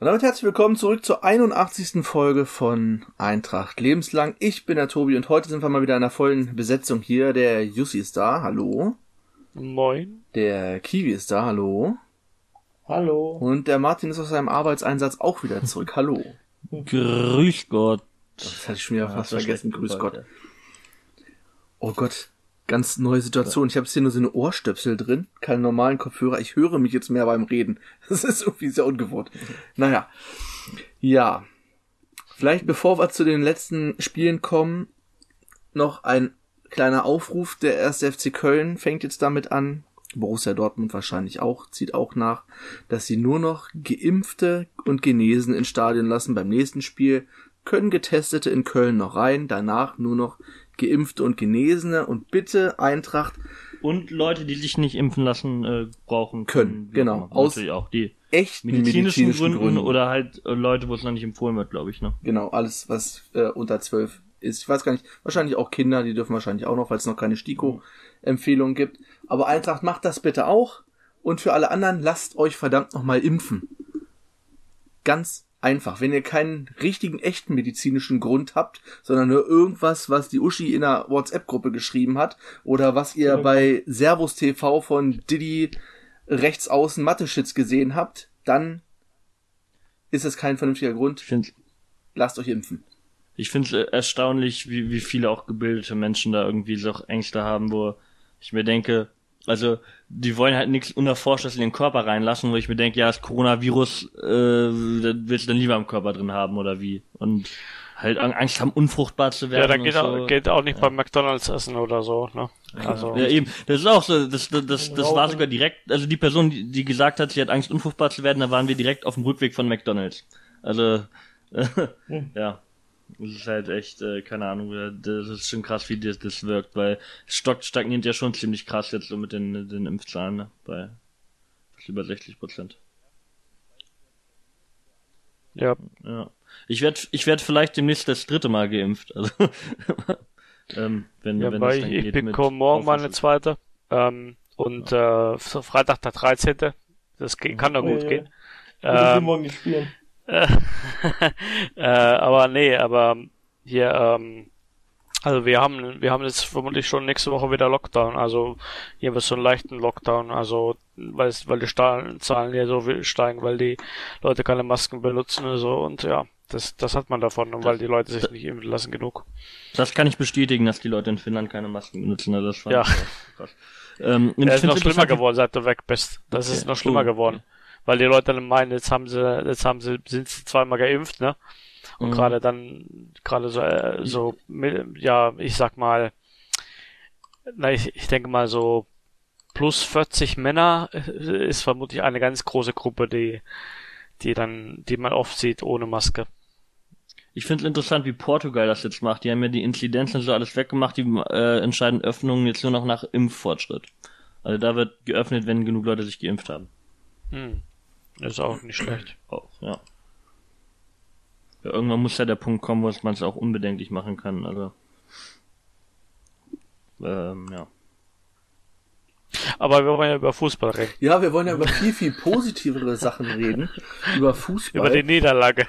Und damit herzlich willkommen zurück zur 81. Folge von Eintracht lebenslang. Ich bin der Tobi und heute sind wir mal wieder in einer vollen Besetzung hier. Der Jussi ist da, hallo. Moin. Der Kiwi ist da, hallo. Hallo. Und der Martin ist aus seinem Arbeitseinsatz auch wieder zurück, hallo. Grüß Gott. Das hatte ich schon wieder fast vergessen, grüß Gott. Ja. Oh Gott, ganz neue Situation. Ich habe jetzt hier nur so eine Ohrstöpsel drin, keine normalen Kopfhörer. Ich höre mich jetzt mehr beim Reden. Das ist irgendwie sehr ungewohnt. Naja, ja. Vielleicht bevor wir zu den letzten Spielen kommen, noch ein kleiner Aufruf. Der 1. FC Köln fängt jetzt damit an, Borussia Dortmund wahrscheinlich auch, zieht auch nach, dass sie nur noch Geimpfte und Genesen ins Stadion lassen. Beim nächsten Spiel können Getestete in Köln noch rein, danach nur noch Geimpfte und Genesene und bitte Eintracht. Und Leute, die sich nicht impfen lassen, brauchen können. Genau. Aus natürlich auch die echten medizinischen Gründen oder halt Leute, wo es noch nicht empfohlen wird, glaube ich. Ne? Genau, alles, was unter 12 ist. Ich weiß gar nicht, wahrscheinlich auch Kinder, die dürfen wahrscheinlich auch noch, weil es noch keine STIKO-Empfehlung gibt. Aber Eintracht, macht das bitte auch. Und für alle anderen, lasst euch verdammt nochmal impfen. Ganz einfach. Wenn ihr keinen richtigen, echten medizinischen Grund habt, sondern nur irgendwas, was die Uschi in einer WhatsApp-Gruppe geschrieben hat oder was ihr bei Servus TV von Didi rechtsaußen Mathe-Shits gesehen habt, dann ist es kein vernünftiger Grund. Lasst euch impfen. Ich finde es erstaunlich, wie viele auch gebildete Menschen da irgendwie so Ängste haben, wo ich mir denke, also die wollen halt nichts Unerforschtes in den Körper reinlassen, wo ich mir denke, ja, das Coronavirus willst du dann lieber im Körper drin haben oder wie? Und halt Angst haben, unfruchtbar zu werden. Ja, da geht auch nicht beim McDonald's essen oder so, ne? Also. Ja, eben. Das ist auch so, das war sogar direkt, also die Person, die gesagt hat, sie hat Angst, unfruchtbar zu werden, da waren wir direkt auf dem Rückweg von McDonald's. Also, ja. Das ist halt echt, keine Ahnung, das ist schon krass, wie das wirkt, weil es stagniert ja schon ziemlich krass jetzt so mit den Impfzahlen, ne? Bei über 60%. Ja. Ich werd vielleicht demnächst das 3. Mal geimpft, also wenn ich bekomme morgen mal eine zweite und Freitag der 13. Das kann doch gut gehen. Morgen nicht spielen. aber hier, also wir haben jetzt vermutlich schon nächste Woche wieder Lockdown, also hier wird so einen leichten Lockdown, also weil die Zahlen ja so steigen, weil die Leute keine Masken benutzen und so, und ja, das hat man davon, weil die Leute sich nicht impfen lassen genug. Das kann ich bestätigen, dass die Leute in Finnland keine Masken benutzen, also das war krass. Ist noch schlimmer geworden, seit du weg bist. Das ist noch schlimmer geworden. Weil die Leute dann meinen, sind sie zweimal geimpft, ne? Und gerade so, ja, ich sag mal, ich denke mal so plus 40 Männer ist vermutlich eine ganz große Gruppe, die man oft sieht ohne Maske. Ich finde es interessant, wie Portugal das jetzt macht. Die haben ja die Inzidenzen so alles weggemacht, die entscheiden Öffnungen jetzt nur noch nach Impffortschritt. Also da wird geöffnet, wenn genug Leute sich geimpft haben. Das ist auch nicht schlecht. Auch, ja. Ja, irgendwann muss ja der Punkt kommen, wo man es auch unbedenklich machen kann, also. Ja. Aber wir wollen ja über Fußball reden. Ja, wir wollen ja über viel, viel positivere Sachen reden. Über Fußball. Über die Niederlage.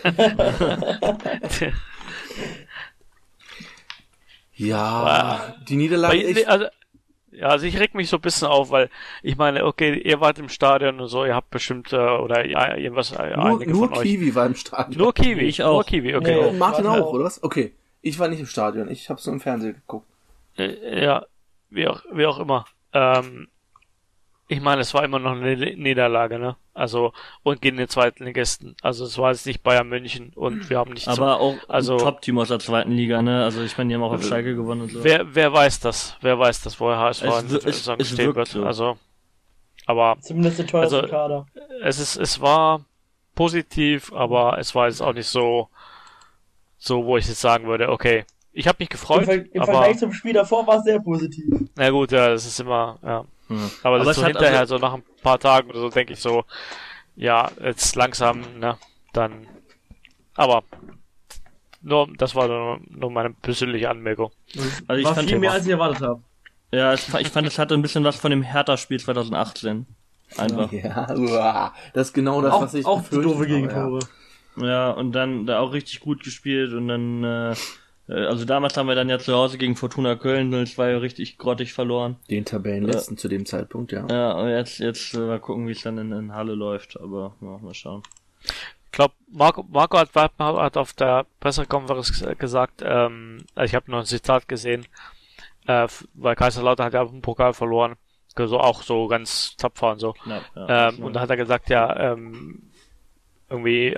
Ja, die Niederlage. Also ich reg mich so ein bisschen auf, weil ich meine, okay, ihr wart im Stadion und so, ihr habt bestimmt oder irgendwas. Nur Kiwi war im Stadion. Nur Kiwi, ich auch. Nur Kiwi, okay. Nee, Martin auch, oder was? Okay, ich war nicht im Stadion, ich hab's nur im Fernsehen geguckt. Ja, wie auch immer. Ich meine, es war immer noch eine Niederlage, ne? Also, und gegen den Zweitligisten. Also, es war jetzt nicht Bayern München und wir haben nicht aber auch Top-Team aus der zweiten Liga, ne? Also, ich meine, die haben auch auf Schalke gewonnen und so. Wer weiß das? Wer weiß das, wo HSV stehen wird? So. Also, aber. Zumindest der teuerste Kader. Es war positiv, aber es war jetzt auch nicht so, wo ich jetzt sagen würde, okay. Ich habe mich gefreut. Im Vergleich zum Spiel davor war es sehr positiv. Na gut, ja, das ist immer, ja. Aber das ist so hinterher, so nach ein paar Tagen oder so, denke ich so, ja, jetzt langsam, ne, dann, aber, das war nur meine persönliche Anmerkung. Also ich fand viel mehr, als ich erwartet habe. Ja, ich fand, es hatte ein bisschen was von dem Hertha-Spiel 2018. Einfach. Ja, das ist genau das, was ich auch die doofe Gegentore. Ja, und dann da auch richtig gut gespielt und dann, also damals haben wir dann ja zu Hause gegen Fortuna Köln 0-2 richtig grottig verloren. Den Tabellenletzten zu dem Zeitpunkt, ja. Ja, und jetzt mal gucken, wie es dann in Halle läuft, aber ja, mal schauen. Ich glaube, Marco hat auf der Pressekonferenz gesagt, ich habe noch ein Zitat gesehen, weil Kaiserslautern hat ja im Pokal verloren, also auch so ganz tapfer und so. Knapp, ja, Und da hat er gesagt, ja, irgendwie,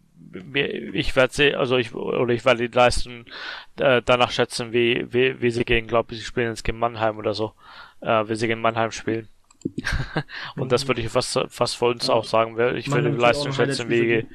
ich werde die Leistung danach schätzen, wie sie gegen, glaube ich, sie spielen jetzt gegen Mannheim oder so, wie sie gegen Mannheim spielen. Und das würde ich fast für uns auch sagen. Ich würde die Leistung schätzen, wie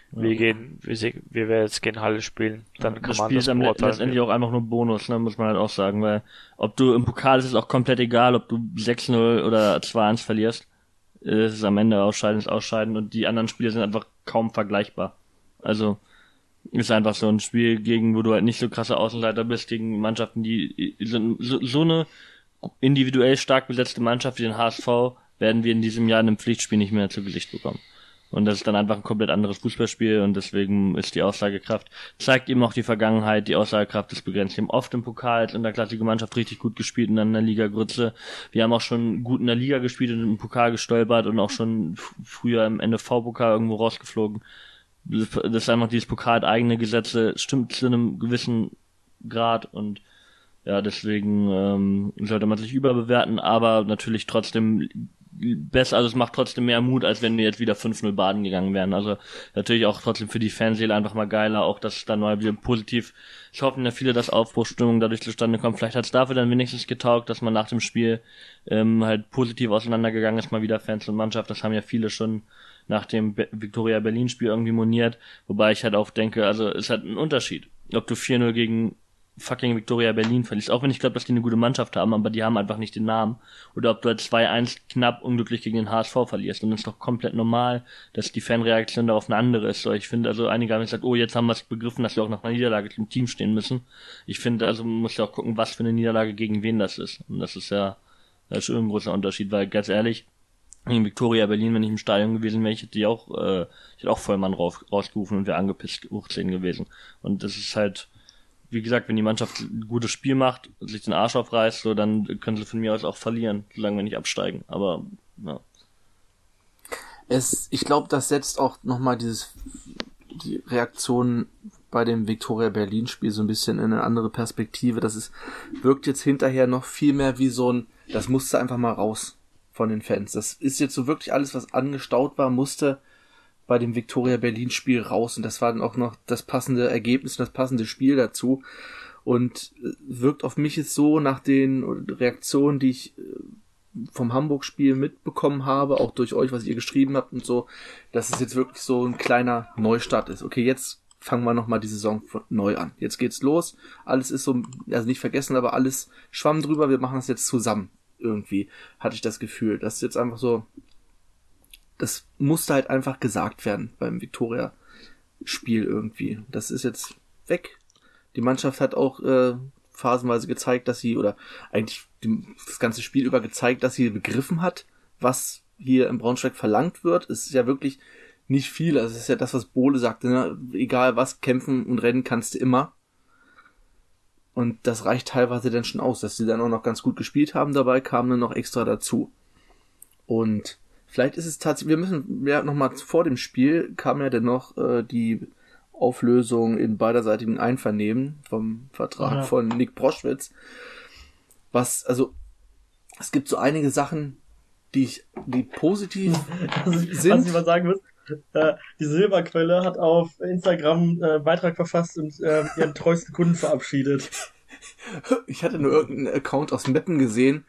wir jetzt gegen Halle spielen. Dann kann das man Spiel das ist letztendlich auch einfach nur Bonus, ne, muss man halt auch sagen, weil ob du im Pokal ist es auch komplett egal, ob du 6-0 oder 2-1 verlierst, es ist am Ende Ausscheiden und die anderen Spiele sind einfach kaum vergleichbar. Also ist einfach so ein Spiel wo du halt nicht so krasse Außenseiter bist, gegen Mannschaften, die sind so eine individuell stark besetzte Mannschaft wie den HSV werden wir in diesem Jahr in einem Pflichtspiel nicht mehr zu Gesicht bekommen. Und das ist dann einfach ein komplett anderes Fußballspiel und deswegen ist die Aussagekraft, zeigt eben auch die Vergangenheit, die Aussagekraft ist begrenzt. Wir haben oft im Pokal als unterklassige Mannschaft richtig gut gespielt und dann in der Liga Grütze. Wir haben auch schon gut in der Liga gespielt und im Pokal gestolpert und auch schon früher im NFV-Pokal irgendwo rausgeflogen. Das ist einfach dieses Pokal hat eigene Gesetze, stimmt zu einem gewissen Grad und ja, deswegen sollte man sich überbewerten, aber natürlich trotzdem besser, also es macht trotzdem mehr Mut, als wenn wir jetzt wieder 5-0 baden gegangen wären. Also natürlich auch trotzdem für die Fanseele einfach mal geiler, auch dass es dann mal wieder positiv, ich hoffe ja viele, dass Aufbruchsstimmung dadurch zustande kommt. Vielleicht hat es dafür dann wenigstens getaugt, dass man nach dem Spiel halt positiv auseinandergegangen ist, mal wieder Fans und Mannschaft. Das haben ja viele schon nach dem Viktoria Berlin Spiel irgendwie moniert, wobei ich halt auch denke, also es hat einen Unterschied, ob du 4-0 gegen fucking Viktoria Berlin verlierst, auch wenn ich glaube, dass die eine gute Mannschaft haben, aber die haben einfach nicht den Namen, oder ob du halt 2-1 knapp unglücklich gegen den HSV verlierst, und das ist doch komplett normal, dass die Fanreaktion darauf eine andere ist. So, ich finde, also einige haben gesagt, oh, jetzt haben wir es begriffen, dass wir auch nach einer Niederlage zum Team stehen müssen. Ich finde, also man muss ja auch gucken, was für eine Niederlage gegen wen das ist, und das ist schon ein großer Unterschied, weil ganz ehrlich, gegen Viktoria Berlin, wenn ich im Stadion gewesen wäre, ich hätte auch Vollmann rausgerufen und wäre angepisst hoch 10 gewesen. Und das ist halt, wie gesagt, wenn die Mannschaft ein gutes Spiel macht, sich den Arsch aufreißt, so, dann können sie von mir aus auch verlieren, solange wir nicht absteigen. Aber, ja. Ich glaube, das setzt auch nochmal die Reaktion bei dem Viktoria Berlin Spiel so ein bisschen in eine andere Perspektive. Wirkt jetzt hinterher noch viel mehr wie das musste einfach mal raus von den Fans. Das ist jetzt so wirklich alles, was angestaut war, musste bei dem Viktoria Berlin Spiel raus, und das war dann auch noch das passende Ergebnis und das passende Spiel dazu, und wirkt auf mich jetzt so nach den Reaktionen, die ich vom Hamburg-Spiel mitbekommen habe, auch durch euch, was ihr geschrieben habt und so, dass es jetzt wirklich so ein kleiner Neustart ist. Okay, jetzt fangen wir nochmal die Saison neu an. Jetzt geht's los, alles ist so, also nicht vergessen, aber alles schwamm drüber, wir machen das jetzt zusammen. Irgendwie hatte ich das Gefühl, dass jetzt einfach so, das musste halt einfach gesagt werden beim Viktoria-Spiel irgendwie. Das ist jetzt weg. Die Mannschaft hat auch phasenweise gezeigt, dass sie, oder eigentlich das ganze Spiel über gezeigt, dass sie begriffen hat, was hier in Braunschweig verlangt wird. Es ist ja wirklich nicht viel. Also es ist ja das, was Bohle sagte, ne? Egal was, kämpfen und rennen kannst du immer. Und das reicht teilweise dann schon aus, dass sie dann auch noch ganz gut gespielt haben dabei, kam dann noch extra dazu. Und vielleicht ist es tatsächlich, wir müssen ja nochmal vor dem Spiel, kam ja dann noch die Auflösung in beiderseitigem Einvernehmen vom Vertrag von Nick Proschwitz. Es gibt so einige Sachen, die positiv sind. Was ich mal sagen muss, die Silberquelle hat auf Instagram einen Beitrag verfasst und ihren treuesten Kunden verabschiedet. Ich hatte nur irgendeinen Account aus Meppen gesehen,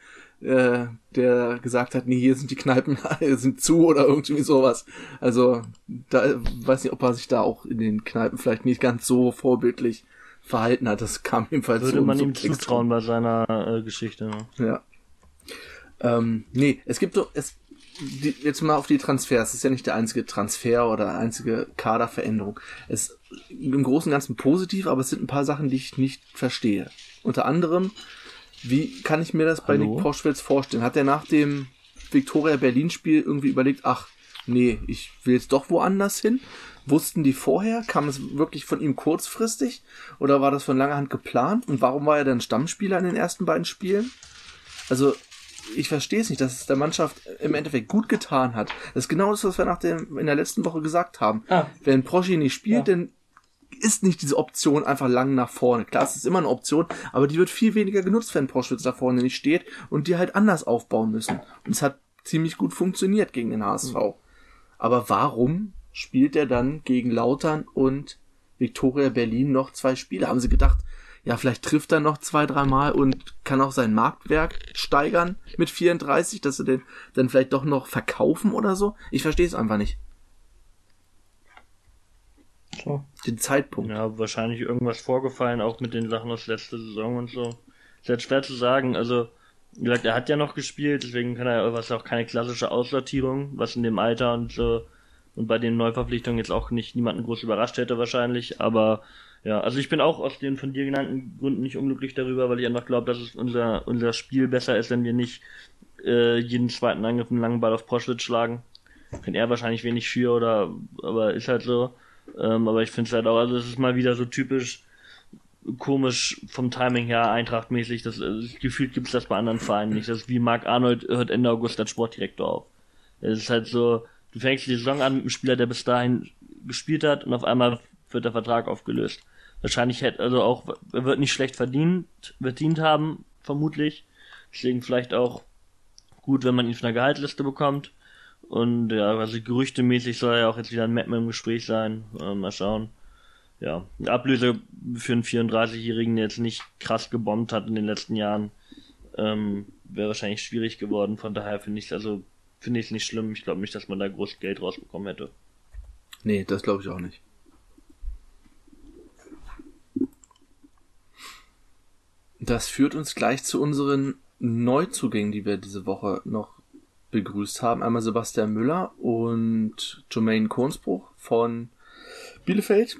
der gesagt hat, nee, hier sind die Kneipen sind zu oder irgendwie sowas. Also, da weiß nicht, ob er sich da auch in den Kneipen vielleicht nicht ganz so vorbildlich verhalten hat. Das kam jedenfalls so. Würde man ihm zutrauen bei seiner Geschichte. Ne? Ja. Nee, es gibt so, jetzt mal auf die Transfers. Es ist ja nicht der einzige Transfer oder einzige Kaderveränderung. Es ist im Großen und Ganzen positiv, aber es sind ein paar Sachen, die ich nicht verstehe. Unter anderem, wie kann ich mir das bei Nick Proschwitz vorstellen? Hat er nach dem Viktoria Berlin-Spiel irgendwie überlegt, ach, nee, ich will jetzt doch woanders hin? Wussten die vorher? Kam es wirklich von ihm kurzfristig? Oder war das von langer Hand geplant? Und warum war er dann Stammspieler in den ersten beiden Spielen? Also, ich verstehe es nicht, dass es der Mannschaft im Endeffekt gut getan hat. Das ist genau das, was wir in der letzten Woche gesagt haben. Wenn Proschi nicht spielt, dann ist nicht diese Option einfach lang nach vorne. Klar, es ist immer eine Option, aber die wird viel weniger genutzt, wenn Proschwitz da vorne nicht steht und die halt anders aufbauen müssen. Und es hat ziemlich gut funktioniert gegen den HSV. Aber warum spielt er dann gegen Lautern und Viktoria Berlin noch 2 Spiele? Haben sie gedacht, ja, vielleicht trifft er noch 2-3 Mal und kann auch sein Marktwert steigern mit 34, dass sie den dann vielleicht doch noch verkaufen oder so? Ich verstehe es einfach nicht. Klar. Den Zeitpunkt. Ja, wahrscheinlich irgendwas vorgefallen, auch mit den Sachen aus letzter Saison und so. Ist jetzt schwer zu sagen, also, wie gesagt, er hat ja noch gespielt, deswegen kann er, was auch keine klassische Aussortierung, was in dem Alter und so, und bei den Neuverpflichtungen jetzt auch niemanden groß überrascht hätte wahrscheinlich, aber, ja, also ich bin auch aus den von dir genannten Gründen nicht unglücklich darüber, weil ich einfach glaube, dass es unser Spiel besser ist, wenn wir nicht, jeden zweiten Angriff einen langen Ball auf Proschwitz schlagen. Kann er wahrscheinlich wenig für aber ist halt so. Aber ich finde es halt auch, also es ist mal wieder so typisch komisch vom Timing her, Eintracht-mäßig, gefühlt gibt es das bei anderen Vereinen nicht. Das ist wie Marc Arnold hört Ende August als Sportdirektor auf. Es ist halt so, du fängst die Saison an mit einem Spieler, der bis dahin gespielt hat und auf einmal wird der Vertrag aufgelöst. Wahrscheinlich er wird nicht schlecht verdient haben, vermutlich. Deswegen vielleicht auch gut, wenn man ihn von der Gehaltsliste bekommt. Und ja, also gerüchtemäßig soll ja auch jetzt wieder ein Meppen im Gespräch sein. Mal schauen. Ja, eine Ablöse für einen 34-Jährigen, der jetzt nicht krass gebombt hat in den letzten Jahren, wäre wahrscheinlich schwierig geworden. Von daher finde ich es nicht schlimm. Ich glaube nicht, dass man da groß Geld rausbekommen hätte. Nee, das glaube ich auch nicht. Das führt uns gleich zu unseren Neuzugängen, die wir diese Woche noch begrüßt haben. Einmal Sebastian Müller und Jermaine Kohnsbruch von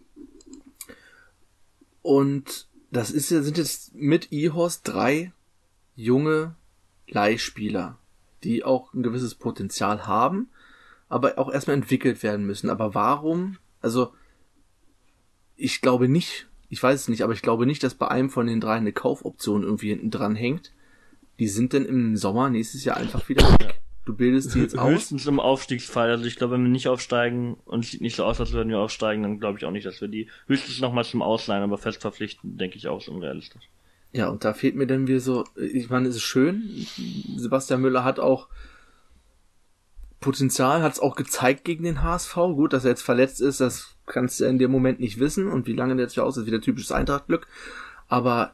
Und sind jetzt mit Ihorst 3 junge Leihspieler, die auch ein gewisses Potenzial haben, aber auch erstmal entwickelt werden müssen. Aber warum? Also, ich glaube nicht, ich weiß es nicht, aber ich glaube nicht, dass bei einem von den 3 eine Kaufoption irgendwie hinten dran hängt. Die sind denn im Sommer nächstes Jahr einfach wieder weg. Ja. Du bildest die jetzt aus. Höchstens im Aufstiegsfall. Also ich glaube, wenn wir nicht aufsteigen und es sieht nicht so aus, als würden wir aufsteigen, dann glaube ich auch nicht, dass wir die höchstens nochmal zum Ausleihen, aber fest verpflichten, denke ich auch, ist unrealistisch. Ja, und da fehlt mir dann wieder so, ich meine, es ist schön. Sebastian Müller hat auch Potenzial, hat es auch gezeigt gegen den HSV. Gut, dass er jetzt verletzt ist, das kannst du in dem Moment nicht wissen. Und wie lange der jetzt wieder aus ist, wieder typisches Eintracht-Glück. Aber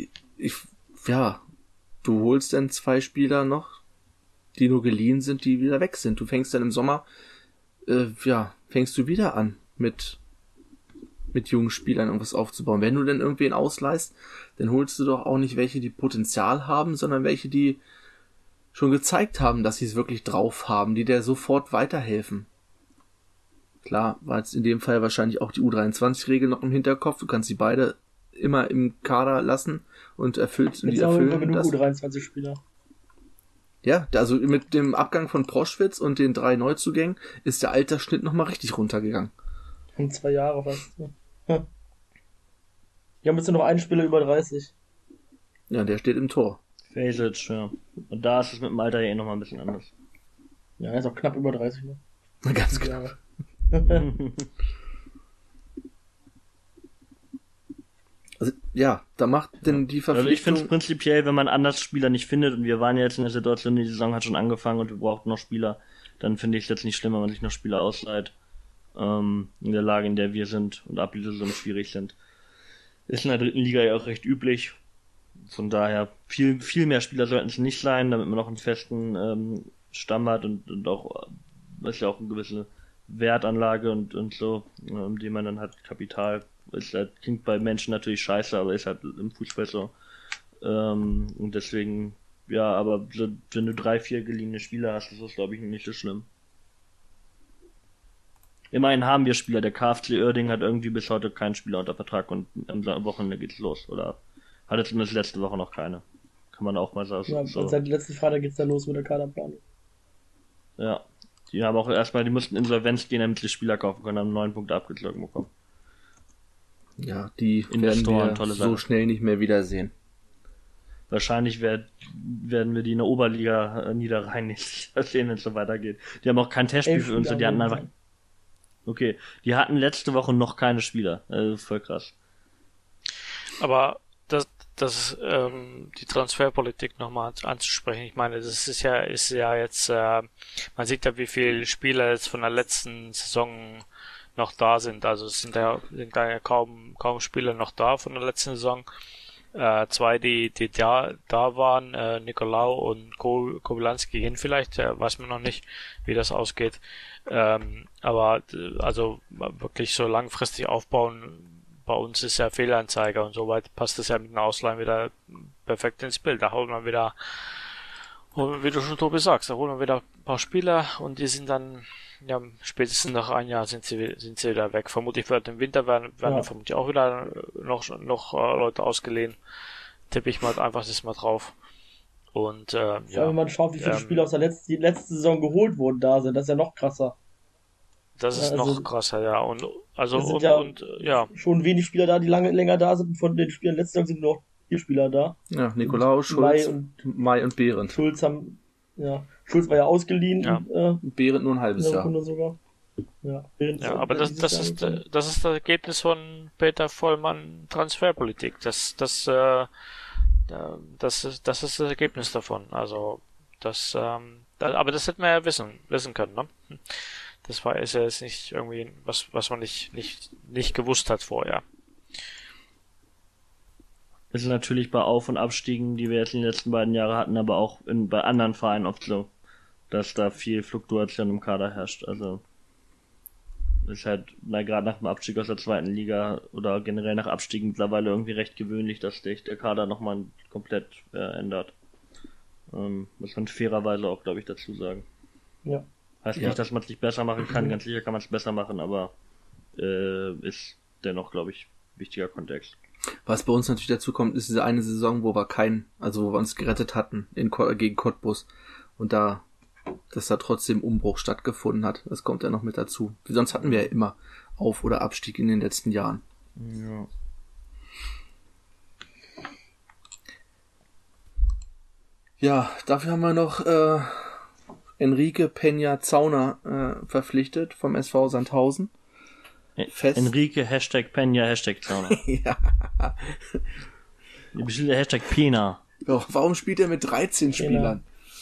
du holst dann 2 Spieler noch, die nur geliehen sind, die wieder weg sind. Du fängst dann im Sommer, fängst du wieder an, mit jungen Spielern irgendwas aufzubauen. Wenn du dann irgendwen ausleihst, dann holst du doch auch nicht welche, die Potenzial haben, sondern welche, die schon gezeigt haben, dass sie es wirklich drauf haben, die dir sofort weiterhelfen. Klar, war jetzt in dem Fall wahrscheinlich auch die U23-Regel noch im Hinterkopf. Du kannst sie beide immer im Kader lassen und erfüllen das. U23-Spieler. Ja, also mit dem Abgang von Proschwitz und den 3 Neuzugängen ist der Altersschnitt nochmal richtig runtergegangen. Um 2 Jahre fast. Ja. Wir haben jetzt nur noch einen Spieler über 30. Ja, der steht im Tor. Fasic, ja. Und da ist es mit dem Alter ja nochmal ein bisschen anders. Ja, er ist auch knapp über 30, ne? Ganz klar. Also, ja, da macht denn die Verpflichtung... Also ich finde es prinzipiell, wenn man anders Spieler nicht findet, und wir waren ja jetzt in der Situation, die Saison hat schon angefangen und wir brauchten noch Spieler, dann finde ich es jetzt nicht schlimm, wenn man sich noch Spieler ausleiht, in der Lage, in der wir sind und Ablösesummen schwierig sind. Ist in der 3. Liga ja auch recht üblich. Von daher, viel mehr Spieler sollten es nicht sein, damit man noch einen festen Stamm hat und auch, das ist ja auch eine gewisse Wertanlage und so, die man dann hat, Kapital. Ist halt, klingt bei Menschen natürlich scheiße, aber ist halt im Fußball so. Und deswegen, ja, aber so, wenn du 3, 4 geliehene Spieler hast, ist das, glaube ich, nicht so schlimm. Immerhin haben wir Spieler. Der KfC Uerdingen hat irgendwie bis heute keinen Spieler unter Vertrag und am Wochenende geht's los. Oder hatte zumindest letzte Woche noch keine. Kann man auch mal sagen. Ja, so. Seit letzten Freitag geht's dann los mit der Kaderplanung. Ja. Die haben auch erstmal, die mussten Insolvenz gehen, damit sie Spieler kaufen können, haben 9 Punkte abgezogen bekommen. Ja, die Investoren, werden tolle wir Sache. so schnell nicht mehr wiedersehen. Wahrscheinlich werden wir die in der Oberliga Niederrhein nicht sehen, wenn es so weitergeht. Die haben auch kein Testspiel für uns, die hatten einfach. Okay, die hatten letzte Woche noch keine Spieler. Voll krass. Aber die Transferpolitik nochmal anzusprechen. Ich meine, das ist ja jetzt, man sieht ja, wie viele Spieler jetzt von der letzten Saison noch da sind. Also es sind ja kaum Spieler noch da von der letzten Saison. Zwei, die da waren, Nikolaou und Kobylanski gehen vielleicht, weiß man noch nicht, wie das ausgeht. Aber also wirklich so langfristig aufbauen, bei uns ist ja Fehlanzeiger und soweit passt es ja mit den Ausleihen wieder perfekt ins Bild. Da holen wir wieder, wie du schon Tobi sagst, da holen wir wieder ein paar Spieler und die sind dann, ja, spätestens nach einem Jahr sind sie wieder weg. Vermutlich im Winter werden vermutlich auch wieder noch Leute ausgeliehen. Tippe ich mal einfach das mal drauf. Und ja. Wenn man schaut, wie viele Spieler aus der letzten Saison geholt wurden da sind, das ist ja noch krasser. Das ist noch krasser, ja. Und schon wenig Spieler da, die länger da sind. Von den Spielern letzte Saison sind nur noch 4 Spieler da. Ja, Nikolaou, Schulz, Mai und Behrendt. Schulz war ja ausgeliehen. Ja. Und Behrendt nur ein halbes Jahr. Sogar. Ja, aber das ist das Ergebnis von Peter Vollmann Transferpolitik. Das ist das Ergebnis davon. Also aber das hätten wir ja wissen können, ne? Ist ja jetzt nicht irgendwie was man nicht gewusst hat vorher. Das ist natürlich bei Auf- und Abstiegen, die wir jetzt in den letzten beiden Jahren hatten, aber auch bei anderen Vereinen oft so, dass da viel Fluktuation im Kader herrscht. Also ist halt, gerade nach dem Abstieg aus der zweiten Liga oder generell nach Abstieg mittlerweile irgendwie recht gewöhnlich, dass sich der Kader nochmal komplett ändert. Muss man fairerweise auch, glaube ich, dazu sagen. Ja. Heißt nicht, dass man es nicht besser machen kann, ganz sicher kann man es besser machen, aber ist dennoch, glaube ich, wichtiger Kontext. Was bei uns natürlich dazu kommt, ist diese eine Saison, wo wir uns gerettet hatten gegen Cottbus und dass da trotzdem Umbruch stattgefunden hat. Das kommt ja noch mit dazu. Sonst hatten wir ja immer Auf- oder Abstieg in den letzten Jahren. Ja. Ja, dafür haben wir noch Enrique Peña Zauner verpflichtet vom SV Sandhausen. Enrique, Peña, Zauner. Ja. Bestimmt der Pena. Warum spielt er mit 13 Spielern?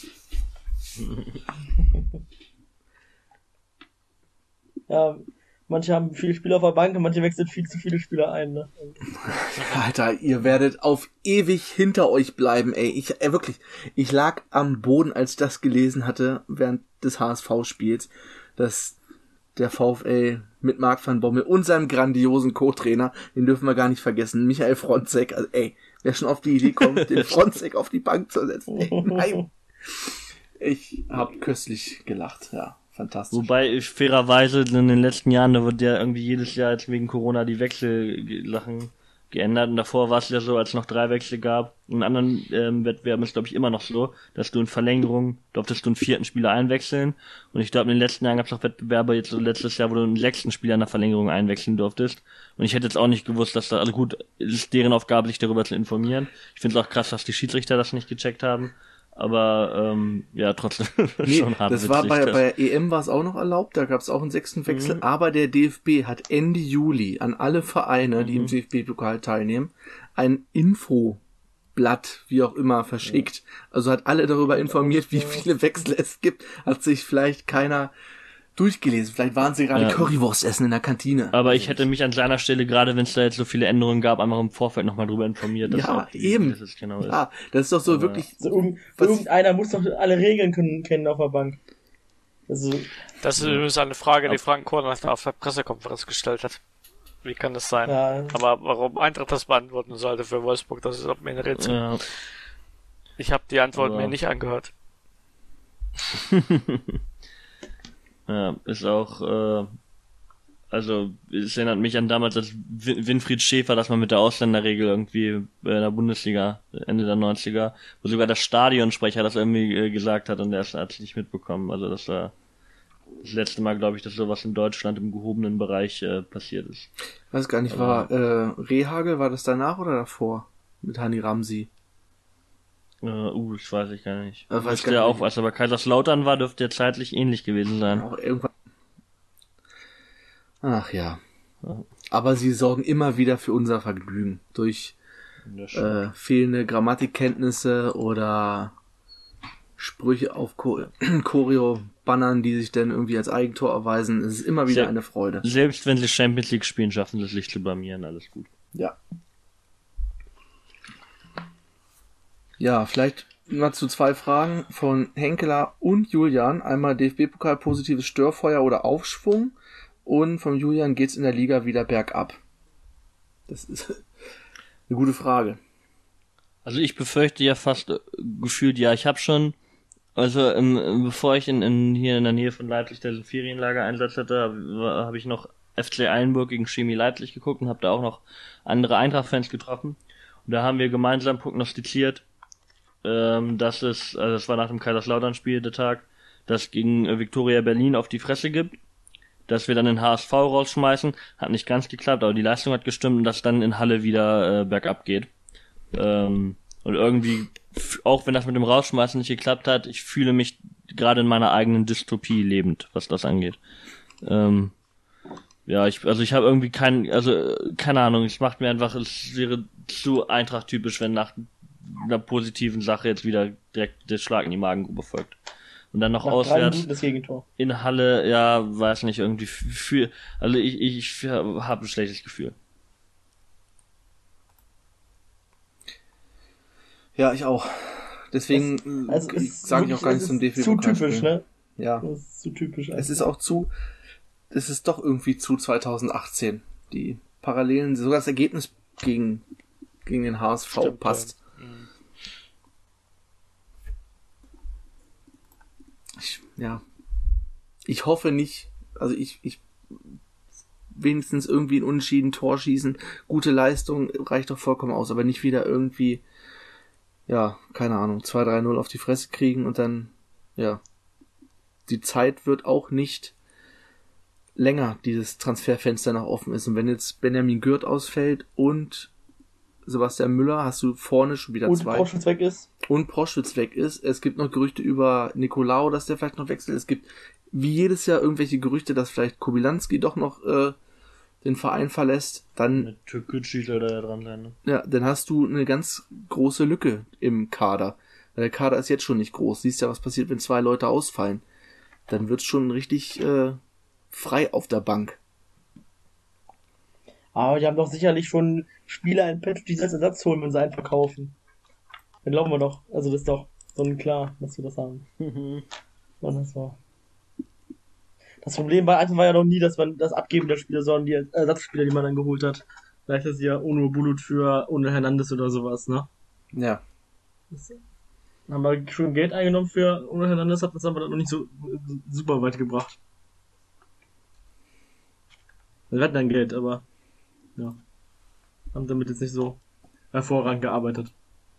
Ja, manche haben viele Spieler auf der Bank und manche wechseln viel zu viele Spieler ein, ne? Alter, ihr werdet auf ewig hinter euch bleiben, ey. Wirklich, ich lag am Boden, als ich das gelesen hatte, während des HSV-Spiels, dass der VfL mit Marc van Bommel und seinem grandiosen Co-Trainer, den dürfen wir gar nicht vergessen, Michael Fronzek, also ey, wer schon auf die Idee kommt, den Fronzek auf die Bank zu setzen, ey, nein. Ich hab köstlich gelacht, ja, fantastisch. Wobei fairerweise in den letzten Jahren, da wird ja irgendwie jedes Jahr jetzt wegen Corona die Wechselsachen geändert und davor war es ja so, als es noch 3 Wechsel gab. In anderen Wettbewerben ist es, glaube ich, immer noch so, dass du in Verlängerung durftest du einen 4. Spieler einwechseln und ich glaube, in den letzten Jahren gab es auch Wettbewerbe, jetzt so letztes Jahr, wo du einen 6. Spieler in der Verlängerung einwechseln durftest und ich hätte jetzt auch nicht gewusst, dass da, also gut, es ist deren Aufgabe, sich darüber zu informieren. Ich finde es auch krass, dass die Schiedsrichter das nicht gecheckt haben. Aber ja, trotzdem schon hart. Das war bei der EM war es auch noch erlaubt, da gab es auch einen 6. Wechsel, aber der DFB hat Ende Juli an alle Vereine, die im DFB-Pokal teilnehmen, ein Infoblatt, wie auch immer, verschickt. Also hat alle darüber informiert, wie viele Wechsel es gibt. Hat sich vielleicht keiner durchgelesen. Vielleicht waren sie gerade Currywurst essen in der Kantine. Aber ich hätte mich an seiner Stelle, gerade wenn es da jetzt so viele Änderungen gab, einfach im Vorfeld nochmal drüber informiert. Ja, eben. Das ist genau ja, das ist doch so wirklich... So, irgendeiner muss doch alle Regeln kennen auf der Bank. Also, das ist übrigens eine Frage, die Frank Korner auf der Pressekonferenz gestellt hat. Wie kann das sein? Ja. Aber warum Eintracht das beantworten sollte für Wolfsburg, das ist mir ein Rätsel. Ja. Ich habe die Antwort mir nicht angehört. Ja, ist auch, Also, es erinnert mich an damals, als Winfried Schäfer, dass man mit der Ausländerregel irgendwie bei der Bundesliga, Ende der 90er, wo sogar der Stadionsprecher das irgendwie gesagt hat und der hat es nicht mitbekommen. Also, das war das letzte Mal, glaube ich, dass sowas in Deutschland im gehobenen Bereich passiert ist. Ich weiß gar nicht, war Rehagel, war das danach oder davor? Mit Hani Ramsi? Das weiß ich gar nicht. Weiß Der auch, als er bei Kaiserslautern war, dürfte der zeitlich ähnlich gewesen sein. Auch irgendwann. Ach ja. Aber sie sorgen immer wieder für unser Vergnügen. Durch fehlende Grammatikkenntnisse oder Sprüche auf Choreo-Bannern, die sich dann irgendwie als Eigentor erweisen. Es ist immer wieder eine Freude. Selbst wenn sie Champions League spielen, schaffen sie es sich zu blamieren. Alles gut. Ja. Ja, vielleicht mal zu 2 Fragen von Henkeler und Julian. Einmal DFB-Pokal positives Störfeuer oder Aufschwung. Und von Julian geht's in der Liga wieder bergab. Das ist eine gute Frage. Also ich befürchte ja fast gefühlt, ja, ich habe schon, also bevor ich hier in der Nähe von Leipzig diesen Ferienlager Einsatz hatte, habe ich noch FC Eilenburg gegen Chemie Leipzig geguckt und habe da auch noch andere Eintracht-Fans getroffen. Und da haben wir gemeinsam prognostiziert, dass es, also das war nach dem Kaiserslautern-Spiel der Tag, dass gegen Viktoria Berlin auf die Fresse gibt, dass wir dann den HSV rausschmeißen. Hat nicht ganz geklappt, aber die Leistung hat gestimmt und dass dann in Halle wieder bergab geht. Und irgendwie, auch wenn das mit dem Rausschmeißen nicht geklappt hat, ich fühle mich gerade in meiner eigenen Dystopie lebend, was das angeht. Ja, ich habe irgendwie keine Ahnung, es macht mir einfach, es wäre zu Eintracht-typisch, wenn nach einer positiven Sache jetzt wieder direkt der Schlag in die Magengrube folgt. Und dann noch auswärts in Halle, ja, weiß nicht, irgendwie also ich habe ein schlechtes Gefühl. Ja, ich auch. Deswegen sage ich auch gar nichts zum DFB. Zu typisch, ne? Ja. Das ist zu typisch. Es ist doch irgendwie zu 2018. Die Parallelen, sogar das Ergebnis gegen den HSV Stimmt, passt. Ja. Ich hoffe nicht, also ich wenigstens irgendwie ein Unentschieden, Tor schießen, gute Leistung reicht doch vollkommen aus, aber nicht wieder irgendwie, ja, keine Ahnung, 2-3-0 auf die Fresse kriegen und dann, ja, die Zeit wird auch nicht länger, dieses Transferfenster noch offen ist. Und wenn jetzt Benjamin Gürt ausfällt und Sebastian Müller, hast du vorne schon wieder 2. Und Proschwitz weg ist. Und Proschwitz weg ist. Es gibt noch Gerüchte über Nicolao, dass der vielleicht noch wechselt. Es gibt wie jedes Jahr irgendwelche Gerüchte, dass vielleicht Kobylanski doch noch den Verein verlässt. Dann Türkgücü soll da dran sein, ne? Ja, dann hast du eine ganz große Lücke im Kader. Weil der Kader ist jetzt schon nicht groß. Siehst ja, was passiert, wenn 2 Leute ausfallen. Dann wird's schon richtig frei auf der Bank. Aber die haben doch sicherlich schon Spieler in petto, die als Ersatz holen, wenn sie einen verkaufen. Dann glauben wir doch. Also das ist doch so klar, dass wir das haben. Und das war. Das Problem bei Eintracht war ja noch nie, dass man das Abgeben der Spieler, sondern die Ersatzspieler, die man dann geholt hat. Vielleicht ist ja Ono Bulut für Ono Hernandez oder sowas, ne? Ja. Dann haben wir schon Geld eingenommen für Ono Hernandez, hat das aber dann noch nicht so super weit gebracht. Wir hatten dann Geld, aber ja. Haben damit jetzt nicht so hervorragend gearbeitet.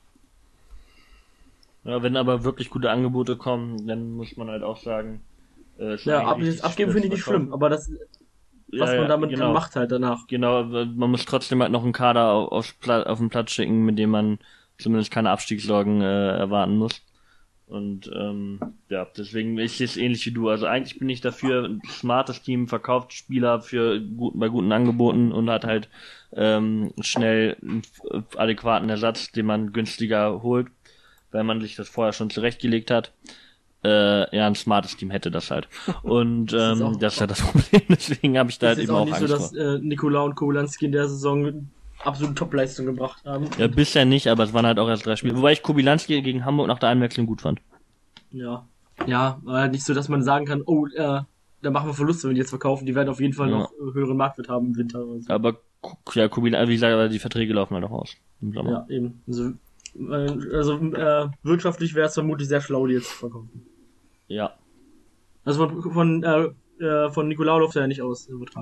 Ja, wenn aber wirklich gute Angebote kommen, dann muss man halt auch sagen, ja, abgeben finde ich nicht schlimm, aber das, was man damit dann macht halt danach. Genau, man muss trotzdem halt noch einen Kader auf den Platz schicken, mit dem man zumindest keine Abstiegssorgen erwarten muss. Und ja, deswegen ich sehe es ähnlich wie du. Also eigentlich bin ich dafür, ein smartes Team verkauft Spieler bei guten Angeboten und hat halt schnell einen adäquaten Ersatz, den man günstiger holt, weil man sich das vorher schon zurechtgelegt hat. Ja, ein smartes Team hätte das halt. Und das ist ja das Problem. Deswegen habe ich da halt eben auch Angst vor. Es ist auch nicht so, dass Nicolao und Kobylanski in der Saison absolute Top-Leistung gebracht haben. Ja, bisher nicht, aber es waren halt auch erst 3 Spiele. Wobei ich Kobylanski gegen Hamburg nach der Einwechslung gut fand. Ja. Ja, aber halt nicht so, dass man sagen kann, oh, da machen wir Verluste, wenn die jetzt verkaufen. Die werden auf jeden Fall noch höheren Marktwert haben im Winter oder so. Aber ja, Kobylanski, wie gesagt, die Verträge laufen halt auch aus im Sommer. Ja, eben. Also wirtschaftlich wäre es vermutlich sehr schlau, die jetzt zu verkaufen. Ja. Also von Nicolao läuft er ja nicht aus, der Vertrag.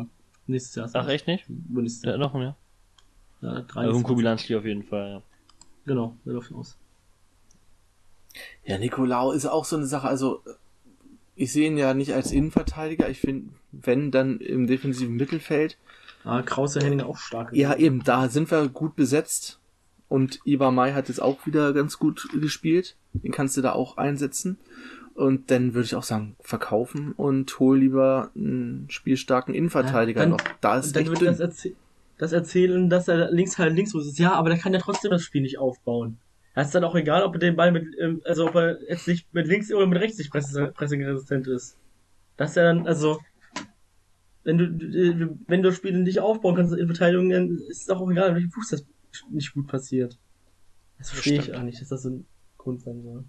Nächstes Jahr. Ach, echt nicht? Nächstes Ja, Jahr. noch, ja. Ja, Also 23. Kubilanski auf jeden Fall, ja. Genau, der läuft aus. Ja, Nicolau ist auch so eine Sache, also ich sehe ihn ja nicht als Innenverteidiger, ich finde, wenn, dann im defensiven Mittelfeld. Krause Henning auch stark. Ja, eben, da sind wir gut besetzt und Ivar May hat jetzt auch wieder ganz gut gespielt, den kannst du da auch einsetzen und dann würde ich auch sagen, verkaufen und hol lieber einen spielstarken Innenverteidiger noch. Da ist dann echt wird dünn. das erzählen, dass er links ist. Ja, aber der kann ja trotzdem das Spiel nicht aufbauen. Da ist dann auch egal, ob er den Ball ob er jetzt nicht mit links oder mit rechts nicht pressingresistent ist. Dass er dann, also, wenn du das Spiel nicht aufbauen kannst in Verteidigung, dann ist es auch egal, in welchem Fuß das nicht gut passiert. Das verstehe ich auch nicht, dass das so ein Grund sein soll.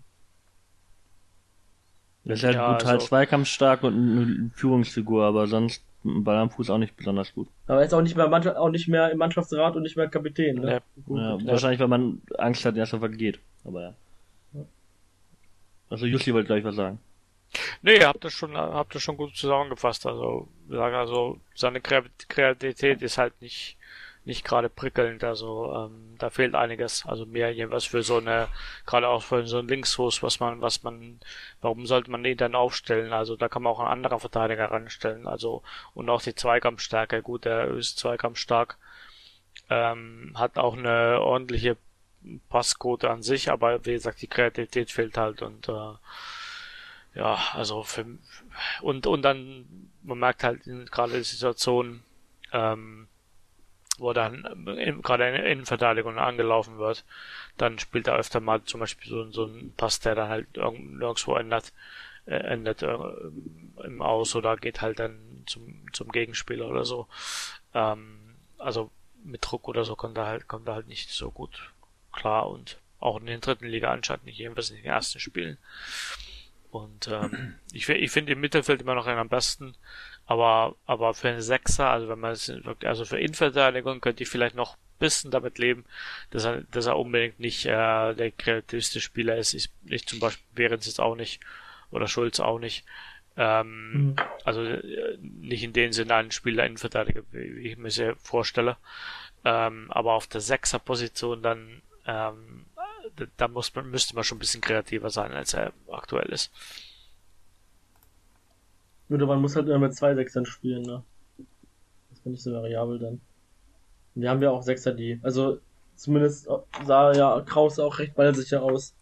Das ist halt brutal zweikampfstark und eine Führungsfigur, aber sonst Ball am Fuß auch nicht besonders gut. Aber er ist auch nicht mehr im Mannschaftsrat und nicht mehr Kapitän, ne? Ja, wahrscheinlich, weil man Angst hat, dass er vergeht. Aber ja. Also Jussi wollte gleich was sagen. Nee, ihr habt das schon gut zusammengefasst. Also seine Kreativität ist halt nicht gerade prickelnd. Also da fehlt einiges. Also mehr jeweils für so eine, gerade auch für so einen Linksfuß, warum sollte man den dann aufstellen? Also da kann man auch einen anderen Verteidiger ranstellen. Also und auch die Zweikampfstärke. Gut, er ist zweikampfstark, hat auch eine ordentliche Passquote an sich, aber wie gesagt, die Kreativität fehlt halt und ja, also und dann, man merkt halt gerade die Situation, wo dann gerade in Innenverteidigung angelaufen wird, dann spielt er öfter mal zum Beispiel so ein Pass, der dann halt nirgendwo endet im Aus oder geht halt dann zum Gegenspieler oder so. Also mit Druck oder so kommt er halt nicht so gut klar und auch in der dritten Liga anscheinend nicht, jedenfalls in den ersten Spielen. Und ich finde im Mittelfeld immer noch einen am besten, aber für einen Sechser, also wenn man also für Innenverteidigung könnte ich vielleicht noch ein bisschen damit leben, dass er unbedingt nicht der kreativste Spieler ist. Ich zum Beispiel Behrens jetzt auch nicht oder Schulz auch nicht. Also nicht in dem Sinne ein Spieler Innenverteidiger, wie ich mir sehr vorstelle. Aber auf der Sechser-Position dann da müsste man schon ein bisschen kreativer sein, als er aktuell ist. Oder man muss halt immer mit 2 Sechsern spielen, ne? Das finde ich so variabel dann. Und wir haben ja auch Sechser, also zumindest sah ja Krause auch recht ballsicher aus.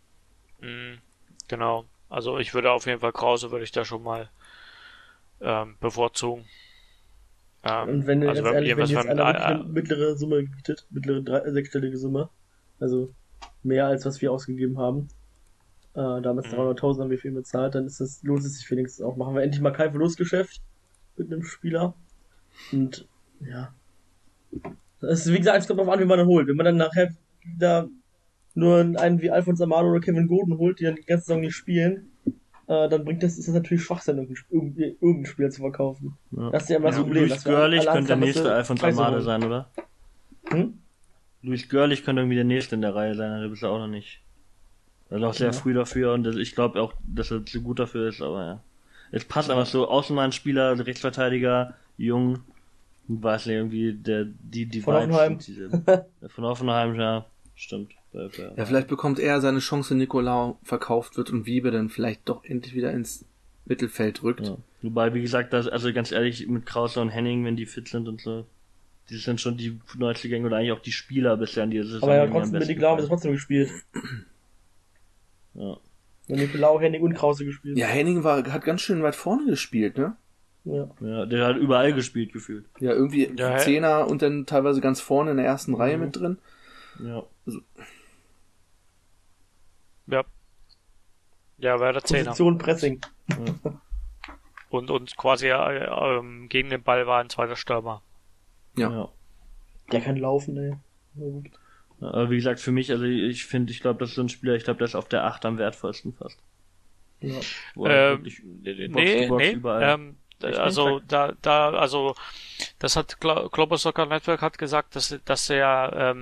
Genau. Also ich würde auf jeden Fall Krause würde ich da schon mal bevorzugen. Und wenn jetzt einer wirklich eine mittlere Summe bietet, sechsstellige Summe, also mehr als was wir ausgegeben haben, damals 300.000 haben wir für ihn bezahlt, dann lohnt es sich wenigstens auch. Machen wir endlich mal kein Verlustgeschäft mit einem Spieler. Und ja. Das ist, wie gesagt, es kommt darauf an, wie man dann holt. Wenn man dann nachher da nur einen wie Alphonse Amado oder Kevin Golden holt, die dann die ganze Saison nicht spielen, dann ist das natürlich Schwachsinn, irgendeinen Spieler zu verkaufen. Ja. Das ist ja immer so ein Problem. Luis Görlich könnte der nächste Alphonse Amado sein, oder? Luis Görlich könnte irgendwie der nächste in der Reihe sein, der ist auch noch nicht. Also auch sehr früh dafür und ich glaube auch, dass er zu gut dafür ist, aber ja. Es passt einfach so, Außenbahnspieler, Rechtsverteidiger, jung, weiß nicht, irgendwie die von Hoffenheim. Von Hoffenheim, ja, stimmt. Ja, vielleicht bekommt er seine Chance, Nicolau verkauft wird und Wiebe dann vielleicht doch endlich wieder ins Mittelfeld rückt. Ja. Wobei, wie gesagt, also ganz ehrlich, mit Krause und Henning, wenn die fit sind und so, die sind schon die Neuzugänge oder eigentlich auch die Spieler bisher in dieser Saison. Aber ja, trotzdem mit Nicolau haben sie trotzdem gespielt. Ja. Und Nicolau, Henning und Krause gespielt. Ja, Henning hat ganz schön weit vorne gespielt, ne? Ja, der hat überall gespielt, gefühlt. Ja, irgendwie Zehner und dann teilweise ganz vorne in der ersten Reihe mit drin. Ja. Also. Ja, war der Zehner. Position Pressing. Ja. Und quasi gegen den Ball war ein zweiter Stürmer. Ja. Der kann laufen, ey. Aber wie gesagt, für mich, also ich glaube, das ist so ein Spieler, ich glaube, der ist auf der 8 am wertvollsten fast. Ja. Nee, also das hat Global Soccer Network hat gesagt, dass er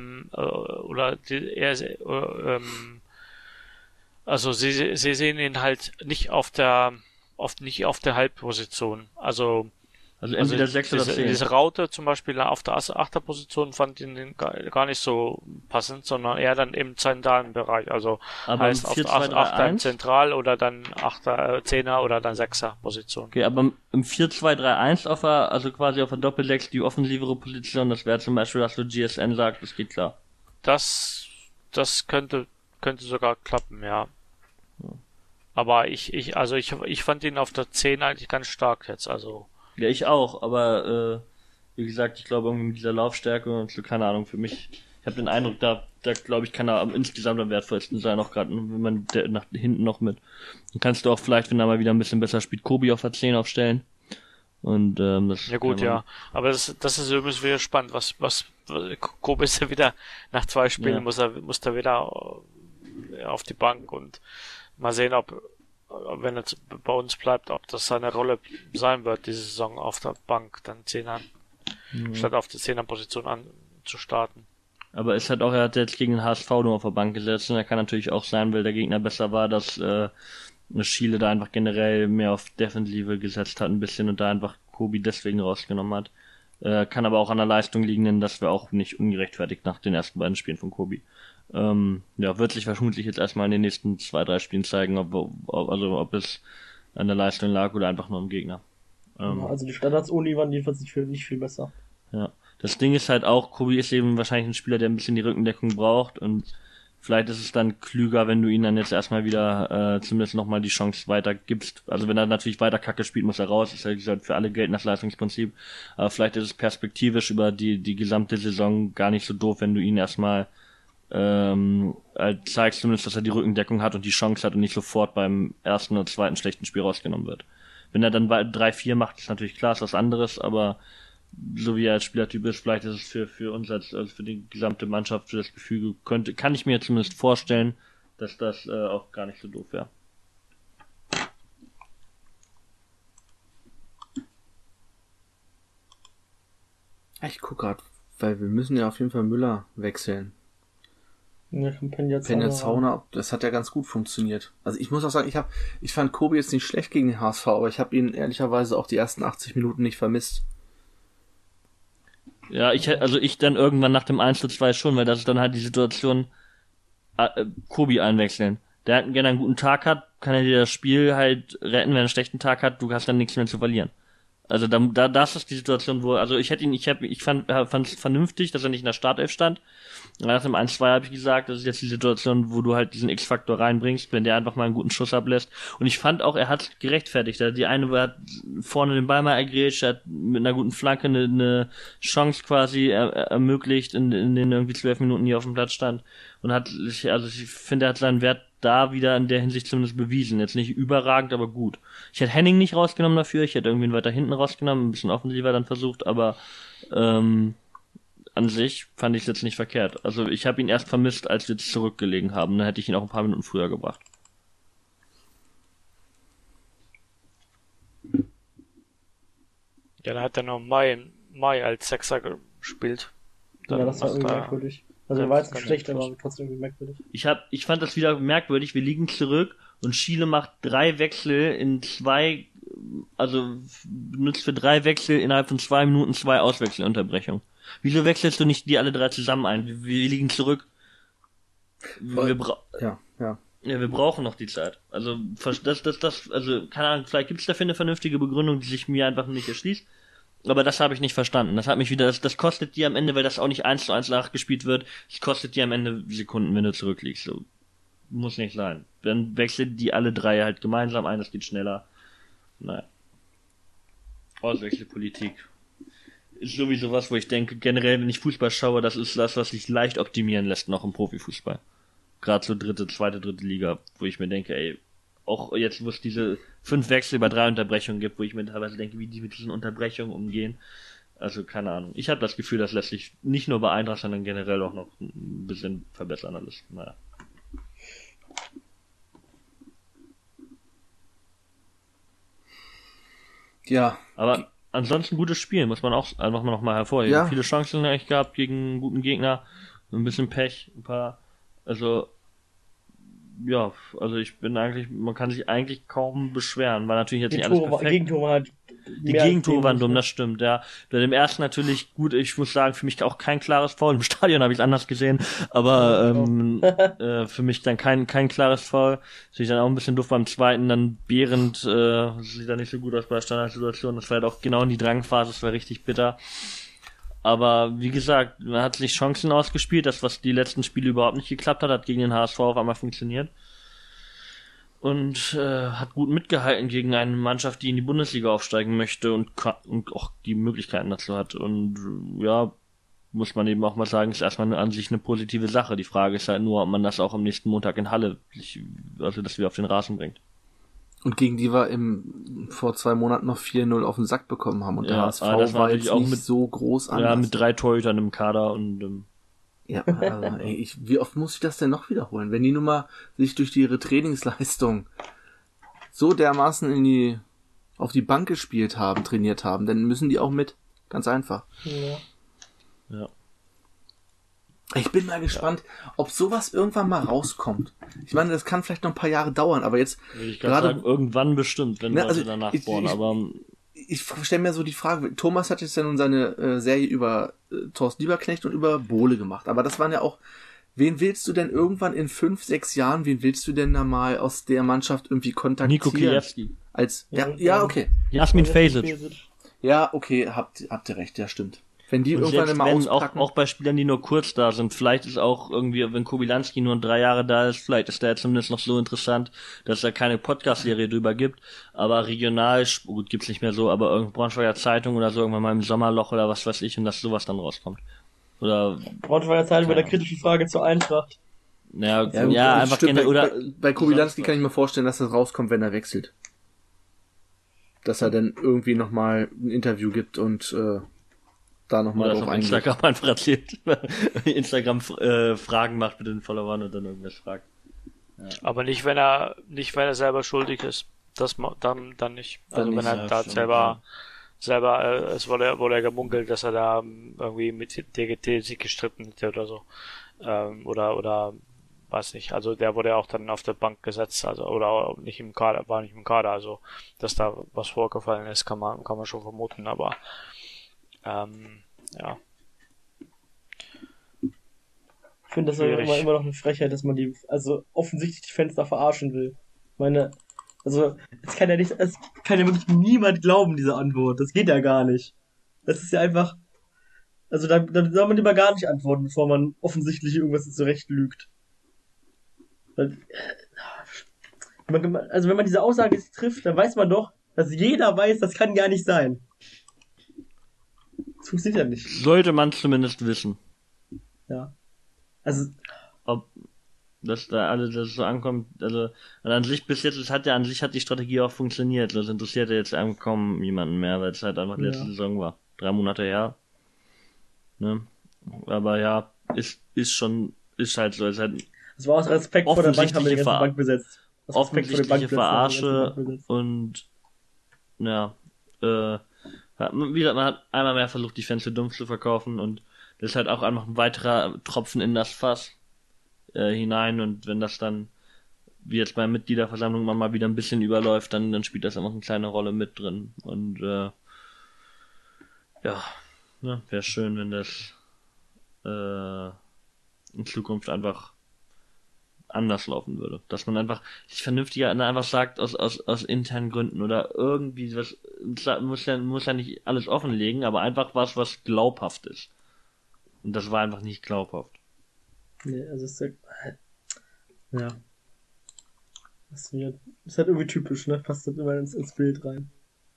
also sie sehen ihn halt nicht auf der Halbposition. Also Also entweder 6 oder 10. Diese Raute zum Beispiel auf der Achterposition fand ich den gar nicht so passend, sondern eher dann im zentralen Bereich. Also aber heißt auf der Achter im Zentral oder dann Achter, Zehner oder dann Sechser Position. Okay, aber im 4-2-3-1 also quasi auf der Doppel-6 die offensivere Position, das wäre zum Beispiel, was du GSN sagt, das geht klar. Das könnte sogar klappen, ja. Aber ich fand ihn auf der 10 eigentlich ganz stark jetzt, also. Ja, ich auch, aber wie gesagt, ich glaube irgendwie mit dieser Laufstärke und so, keine Ahnung, für mich, ich habe den Eindruck, da glaube ich, kann er insgesamt am wertvollsten sein, auch gerade wenn man nach hinten noch mit. Dann kannst du auch vielleicht, wenn er mal wieder ein bisschen besser spielt, Kobi auf der 10 aufstellen. Und das. Ja gut, ja. Aber das ist übrigens wieder spannend, was Kobi ist ja wieder nach 2 Spielen muss er wieder auf die Bank und mal sehen, ob wenn er bei uns bleibt, ob das seine Rolle sein wird, diese Saison auf der Bank, dann Zehnern, statt auf der Zehner-Position zu starten. Aber es hat auch, er hat jetzt gegen den HSV nur auf der Bank gesetzt und er kann natürlich auch sein, weil der Gegner besser war, dass Schiele da einfach generell mehr auf Defensive gesetzt hat ein bisschen und da einfach Kobi deswegen rausgenommen hat. Kann aber auch an der Leistung liegen, denn das wäre auch nicht ungerechtfertigt nach den ersten beiden Spielen von Kobi. Wird sich vermutlich jetzt erstmal in den nächsten 2-3 Spielen zeigen, ob es an der Leistung lag oder einfach nur am Gegner. Also die Standards-Uni waren jedenfalls nicht viel besser. Ja. Das Ding ist halt auch, Kobi ist eben wahrscheinlich ein Spieler, der ein bisschen die Rückendeckung braucht und vielleicht ist es dann klüger, wenn du ihn dann jetzt erstmal wieder zumindest nochmal die Chance weiter gibst. Also wenn er natürlich weiter Kacke spielt, muss er raus. Ist ja gesagt für alle gelten das Leistungsprinzip. Aber vielleicht ist es perspektivisch über die gesamte Saison gar nicht so doof, wenn du ihn erstmal zeigst zumindest, dass er die Rückendeckung hat und die Chance hat und nicht sofort beim ersten oder zweiten schlechten Spiel rausgenommen wird. Wenn er dann 3-4 macht, ist natürlich klar, ist was anderes, aber so wie er als Spielertyp ist, vielleicht ist es für uns also für die gesamte Mannschaft, für das Gefüge, kann ich mir zumindest vorstellen, dass das auch gar nicht so doof wäre. Ich guck grad, weil wir müssen ja auf jeden Fall Müller wechseln. Ja, Peña-Zauner, das hat ja ganz gut funktioniert. Also ich muss auch sagen, ich fand Kobi jetzt nicht schlecht gegen den HSV, aber ich habe ihn ehrlicherweise auch die ersten 80 Minuten nicht vermisst. Ja, ich dann irgendwann nach dem 1:2 schon, weil das ist dann halt die Situation, Kobi einwechseln. Der halt gerne einen guten Tag hat, kann er dir das Spiel halt retten, wenn er einen schlechten Tag hat, du hast dann nichts mehr zu verlieren. Also das ist die Situation, wo, also ich fand es vernünftig, dass er nicht in der Startelf stand. Nach dem 1-2 habe ich gesagt, das ist jetzt die Situation, wo du halt diesen X-Faktor reinbringst, wenn der einfach mal einen guten Schuss ablässt. Und ich fand auch, er hat gerechtfertigt. Die eine hat vorne den Ball mal ergrätscht, hat mit einer guten Flanke eine Chance quasi ermöglicht in den irgendwie 12 Minuten, die er auf dem Platz stand. Und ich finde, er hat seinen Wert da wieder in der Hinsicht zumindest bewiesen. Jetzt nicht überragend, aber gut. Ich hätte Henning nicht rausgenommen dafür, ich hätte irgendwen weiter hinten rausgenommen, ein bisschen offensiver dann versucht, aber an sich fand ich es jetzt nicht verkehrt. Also ich habe ihn erst vermisst, als wir jetzt zurückgelegen haben. Dann hätte ich ihn auch ein paar Minuten früher gebracht. Ja, dann hat er noch Mai als Sechser gespielt. Dann das war irgendwie merkwürdig. Also er war jetzt nicht schlecht, aber trotzdem irgendwie merkwürdig. Ich fand das wieder merkwürdig. Wir liegen zurück und Schiele macht 3 Wechsel in 2, also benutzt für 3 Wechsel innerhalb von 2 Minuten 2 Auswechselunterbrechungen. Wieso wechselst du nicht die alle 3 zusammen ein? Wir liegen zurück. Wir brauchen noch die Zeit. Also also keine Ahnung, vielleicht gibt es dafür eine vernünftige Begründung, die sich mir einfach nicht erschließt. Aber das habe ich nicht verstanden. Das hat mich wieder, das kostet dir am Ende, weil das auch nicht 1:1 nachgespielt wird, das kostet dir am Ende Sekunden, wenn du zurückliegst. So. Muss nicht sein. Dann wechseln die alle 3 halt gemeinsam ein, das geht schneller. Naja. Auswechselpolitik. Ist sowieso was, wo ich denke, generell, wenn ich Fußball schaue, das ist das, was sich leicht optimieren lässt, noch im Profifußball. Gerade so zweite, dritte Liga, wo ich mir denke, ey, auch jetzt, wo es diese 5 Wechsel bei 3 Unterbrechungen gibt, wo ich mir teilweise denke, wie die mit diesen Unterbrechungen umgehen. Also, keine Ahnung. Ich habe das Gefühl, das lässt sich nicht nur bei Eintracht, sondern generell auch noch ein bisschen verbessern alles. Naja. Ja. Aber ansonsten gutes Spiel, muss man auch einfach mal nochmal hervorheben. Ja. Viele Chancen eigentlich gehabt gegen einen guten Gegner. Ein bisschen Pech, ein paar. Also ich bin eigentlich, man kann sich eigentlich kaum beschweren. War natürlich jetzt nicht alles perfekt. Gegentor war halt Die Gegentore waren dumm, das stimmt, ja. Bei dem ersten natürlich gut, ich muss sagen, für mich auch kein klares Foul. Im Stadion habe ich es anders gesehen, aber für mich dann kein klares Foul. Sieht dann auch ein bisschen doof beim zweiten, dann Behrendt sieht dann nicht so gut aus bei der Standardsituation. Das war halt auch genau in die Drangphase, das war richtig bitter. Aber wie gesagt, man hat sich Chancen ausgespielt, das, was die letzten Spiele überhaupt nicht geklappt hat, hat gegen den HSV auf einmal funktioniert. Und hat gut mitgehalten gegen eine Mannschaft, die in die Bundesliga aufsteigen möchte und auch die Möglichkeiten dazu hat. Und ja, muss man eben auch mal sagen, ist erstmal an sich eine positive Sache. Die Frage ist halt nur, ob man das auch am nächsten Montag in Halle, also das wieder auf den Rasen bringt. Und gegen die wir vor 2 Monaten noch 4-0 auf den Sack bekommen haben. Und der HSV das war jetzt auch nicht so groß anders. Ja, mit 3 Torhütern im Kader und ja, also, wie oft muss ich das denn noch wiederholen? Wenn die nun mal sich durch ihre Trainingsleistung so dermaßen auf die Bank gespielt haben, trainiert haben, dann müssen die auch mit. Ganz einfach. Ja. Ich bin mal gespannt, ob sowas irgendwann mal rauskommt. Ich meine, das kann vielleicht noch ein paar Jahre dauern, aber jetzt ich gerade sagen, irgendwann bestimmt, wenn Leute danach bohren, aber ich stelle mir so die Frage, Thomas hat jetzt ja nun seine Serie über Thorsten Lieberknecht und über Bohle gemacht, aber das waren ja auch, wen willst du denn irgendwann in 5, 6 Jahren, wen willst du denn da mal aus der Mannschaft irgendwie kontaktieren? Nico Kiewski. Ja, okay. Jasmin Fejsic. Ja, okay, habt ihr recht, ja, stimmt. Wenn die und irgendwann mal auspacken. Auch bei Spielern, die nur kurz da sind, vielleicht ist auch irgendwie, wenn Kobylanski nur 3 Jahre da ist, vielleicht ist der zumindest noch so interessant, dass es da keine Podcast-Serie drüber gibt, aber regional, gut, gibt's nicht mehr so, aber irgendeine Braunschweiger Zeitung oder so, irgendwann mal im Sommerloch oder was weiß ich, und dass sowas dann rauskommt. Oder Braunschweiger Zeitung mit der kritischen Frage zur Eintracht. Ja, einfach stimmt, oder bei Kobylanski kann ich mir vorstellen, dass das rauskommt, wenn er wechselt. Dass er dann irgendwie nochmal ein Interview gibt und da nochmal drauf eingeht. Instagram einfach erzählt. Instagram Fragen macht mit den Followern und dann irgendwas fragt. Ja. Aber nicht, wenn er selber schuldig ist. Das dann nicht. Also wenn er da selber es wurde ja gemunkelt, dass er da irgendwie mit DGT sich gestritten hätte oder so. Oder weiß nicht. Also der wurde ja auch dann auf der Bank gesetzt, also oder nicht im Kader, war nicht im Kader, also dass da was vorgefallen ist, kann man schon vermuten, aber ja. Ich finde das immer noch eine Frechheit, dass man offensichtlich die Fans da verarschen will. Ich meine, es kann ja wirklich niemand glauben, diese Antwort. Das geht ja gar nicht. Das ist ja einfach, da soll man lieber gar nicht antworten, bevor man offensichtlich irgendwas zurecht lügt. Wenn man diese Aussage jetzt trifft, dann weiß man doch, dass jeder weiß, das kann gar nicht sein. Das funktioniert ja nicht. Sollte man zumindest wissen. Ja. Also. Ob das da alles das so ankommt, also an sich bis jetzt, hat die Strategie auch funktioniert. Das interessiert ja jetzt kaum jemanden mehr, weil es halt einfach letzte Saison war. 3 Monate her. Ne? Aber ja, ist halt so. Es war aus Respekt vor der Bank, haben wir die ganze Bank besetzt. Offensichtliche Verarsche und ja, wie gesagt, man hat einmal mehr versucht, die Fans für dumm zu verkaufen und das ist halt auch einfach ein weiterer Tropfen in das Fass hinein und wenn das dann, wie jetzt bei Mitgliederversammlung mal wieder ein bisschen überläuft, dann spielt das einfach eine kleine Rolle mit drin und wäre schön, wenn das in Zukunft einfach anders laufen würde. Dass man einfach sich vernünftiger einfach sagt, aus internen Gründen oder irgendwie was, muss ja nicht alles offenlegen, aber einfach was glaubhaft ist. Und das war einfach nicht glaubhaft. Nee, also ja. Das ist halt irgendwie typisch, ne? Passt halt immer ins Bild rein.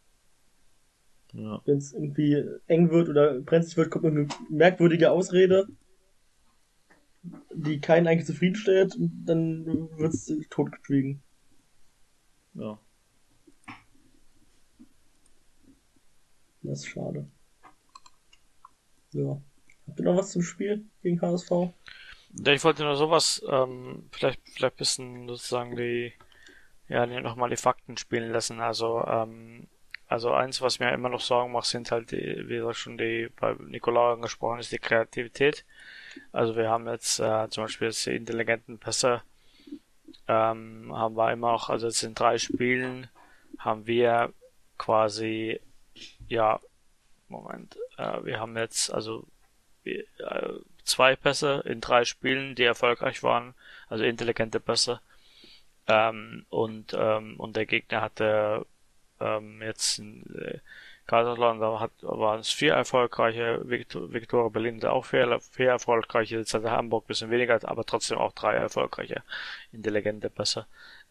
Ja. Wenn es irgendwie eng wird oder brenzlig wird, kommt eine merkwürdige Ausrede, die keinen eigentlich zufriedenstellt, und dann wird es totgeschwiegen. Ja. Das ist schade. Ja. Habt ihr noch was zum Spiel gegen HSV? Ja, ich wollte nur sowas, vielleicht bisschen sozusagen nochmal die Fakten spielen lassen. Also eins, was mir immer noch Sorgen macht, sind halt wie gesagt schon bei Nicolau angesprochen ist, die Kreativität. Also wir haben jetzt zum Beispiel jetzt die intelligenten Pässe, haben wir immer auch, also jetzt in 3 Spielen haben wir quasi Ja, Moment. Wir haben jetzt 2 Pässe in 3 Spielen, die erfolgreich waren, also intelligente Pässe. Und der Gegner hatte jetzt in Kaiserslautern, waren es 4 erfolgreiche, Viktoria Berlin hatte auch 4 erfolgreiche, jetzt hatte Hamburg ein bisschen weniger, aber trotzdem auch 3 erfolgreiche intelligente Pässe.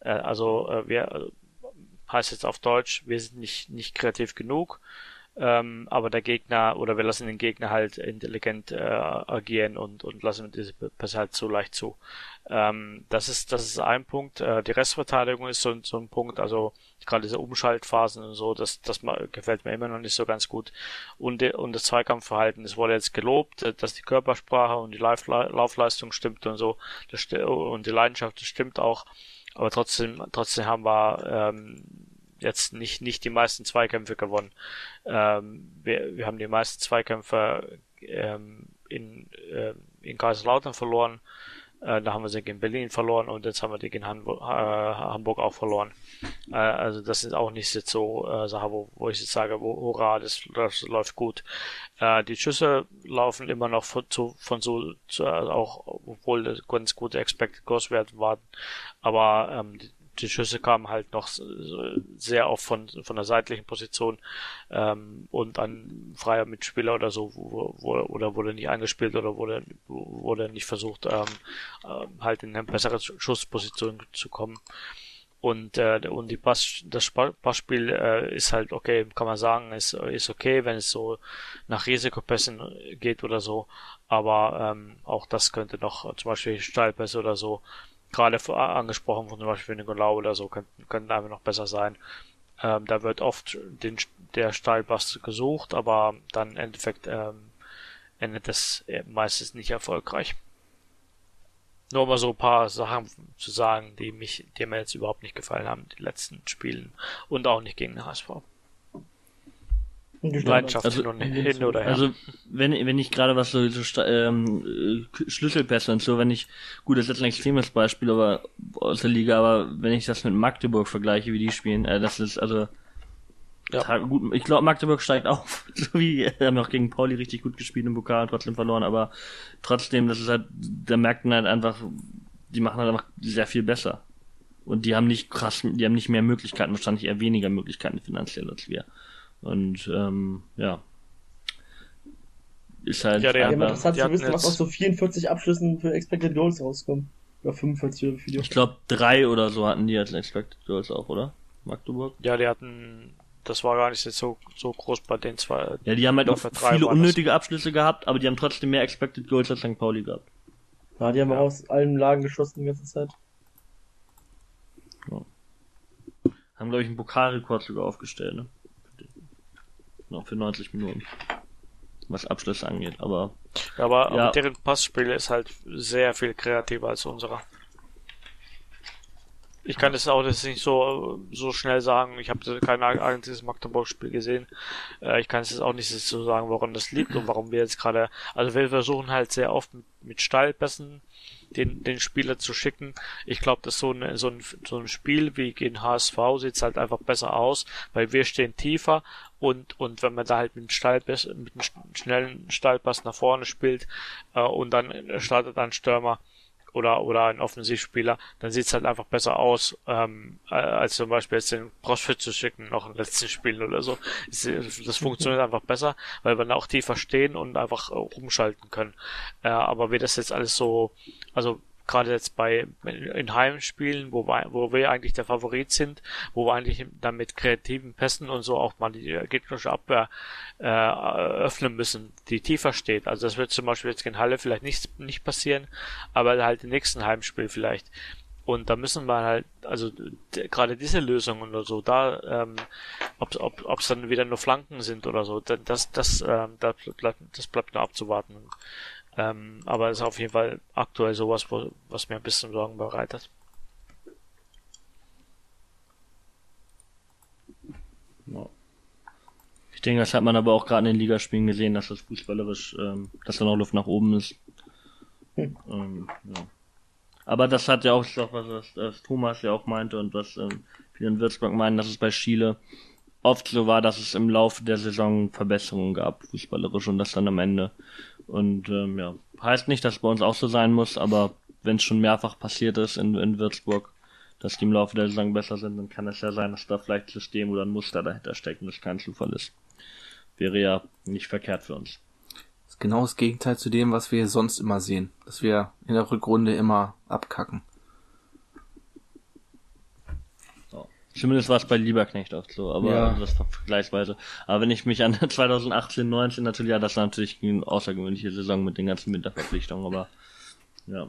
Heißt jetzt auf Deutsch, wir sind nicht kreativ genug, aber der Gegner, oder wir lassen den Gegner halt intelligent agieren und lassen diese Pässe halt so leicht zu. Das ist ein Punkt. Die Restverteidigung ist so ein Punkt, also gerade diese Umschaltphasen und so, das gefällt mir immer noch nicht so ganz gut. Und das Zweikampfverhalten, es wurde jetzt gelobt, dass die Körpersprache und die Laufleistung stimmt und so, und die Leidenschaft, das stimmt auch. Aber trotzdem haben wir jetzt nicht die meisten Zweikämpfe gewonnen. Wir haben die meisten Zweikämpfe in Kaiserslautern verloren. Da haben wir sie gegen Berlin verloren und jetzt haben wir die gegen Hamburg auch verloren. Also das sind auch nicht jetzt so Sachen, wo ich jetzt sage, hurra, das läuft gut. Die Schüsse laufen immer noch auch obwohl das ganz gute Expected Goals Werte waren, aber die Schüsse kamen halt noch sehr oft von der seitlichen Position und ein freier Mitspieler oder so oder wurde nicht angespielt oder wurde nicht versucht halt in eine bessere Schussposition zu kommen. Und das Passspiel ist halt okay, kann man sagen, ist okay, wenn es so nach Risikopässen geht oder so, aber auch das könnte noch zum Beispiel Steilpässe oder so, gerade angesprochen von zum Beispiel Nicolau oder so, könnten einfach noch besser sein. Da wird oft der Steilpass gesucht, aber dann im Endeffekt endet das meistens nicht erfolgreich. Nur mal so ein paar Sachen zu sagen, die mir jetzt überhaupt nicht gefallen haben, die letzten Spielen und auch nicht gegen den HSV. Leidenschaft hin oder her. Also wenn ich gerade was so Schlüsselpässe und so, gut, das ist jetzt ein extremes Beispiel aber aus der Liga, aber wenn ich das mit Magdeburg vergleiche, wie die spielen, das ist also gut. Ich glaube, Magdeburg steigt auf, so wie haben auch gegen Pauli richtig gut gespielt im Pokal und trotzdem verloren, aber trotzdem, das ist halt, da merkt man halt einfach, die machen halt einfach sehr viel besser. Und die haben nicht mehr Möglichkeiten, wahrscheinlich eher weniger Möglichkeiten finanziell als wir. Und ist halt interessant zu wissen, was aus so 44 Abschlüssen für Expected Goals rauskommen. Oder 45 oder wie viel. Ich glaube 3 oder so hatten die als Expected Goals auch, oder? Magdeburg? Ja, die hatten, das war gar nicht so groß bei den 2. Ja, die haben halt auch viele unnötige Abschlüsse gehabt, aber die haben trotzdem mehr Expected Goals als St. Pauli gehabt. Ja, die haben auch aus allen Lagen geschossen die ganze Zeit. Ja. Haben, glaube ich, einen Pokalrekord sogar aufgestellt, ne? Noch für 90 Minuten. Was Abschlüsse angeht, aber... Aber deren Passspiel ist halt sehr viel kreativer als unserer. Ich kann das auch jetzt nicht so schnell sagen. Ich habe kein einziges Magdeburg-Spiel gesehen. Ich kann es jetzt auch nicht so sagen, woran das liegt und warum wir jetzt gerade... Also wir versuchen halt sehr oft mit Steilpässen den Spieler zu schicken. Ich glaube, dass so ein Spiel wie gegen HSV sieht halt einfach besser aus, weil wir stehen tiefer und wenn man da halt mit einem schnellen Steilpass nach vorne spielt und dann startet ein Stürmer oder ein Offensivspieler, dann sieht's halt einfach besser aus, als zum Beispiel jetzt den Crossfit zu schicken, noch im letzten Spiel oder so. Das funktioniert einfach besser, weil wir dann auch tiefer stehen und einfach rumschalten können. Aber wie das jetzt alles so, also gerade jetzt in Heimspielen, wo wir eigentlich der Favorit sind, wo wir eigentlich dann mit kreativen Pässen und so auch mal die gegnerische Abwehr öffnen müssen, die tiefer steht. Also das wird zum Beispiel jetzt gegen Halle vielleicht nicht passieren, aber halt im nächsten Heimspiel vielleicht. Und da müssen wir halt, also gerade diese Lösungen oder so, da ob es dann wieder nur Flanken sind oder so, das bleibt nur abzuwarten. Aber es ist auf jeden Fall aktuell sowas, was mir ein bisschen Sorgen bereitet. Ja. Ich denke, das hat man aber auch gerade in den Ligaspielen gesehen, dass das fußballerisch, dass da noch Luft nach oben ist. Ja. Aber das hat ja auch was Thomas ja auch meinte und was viele in Würzburg meinen, dass es bei Schiele oft so war, dass es im Laufe der Saison Verbesserungen gab, fußballerisch, und das dann am Ende. Und ja, heißt nicht, dass es bei uns auch so sein muss, aber wenn es schon mehrfach passiert ist in Würzburg, dass die im Laufe der Saison besser sind, dann kann es ja sein, dass da vielleicht ein System oder ein Muster dahinter steckt und das kein Zufall ist. Wäre ja nicht verkehrt für uns. Das ist genau das Gegenteil zu dem, was wir sonst immer sehen. Dass wir in der Rückrunde immer abkacken. So. Zumindest war es bei Lieberknecht oft so, aber Ja. das war vergleichsweise. Aber wenn ich mich an 2018, 19 natürlich, ja, das war natürlich eine außergewöhnliche Saison mit den ganzen Winterverpflichtungen, aber ja.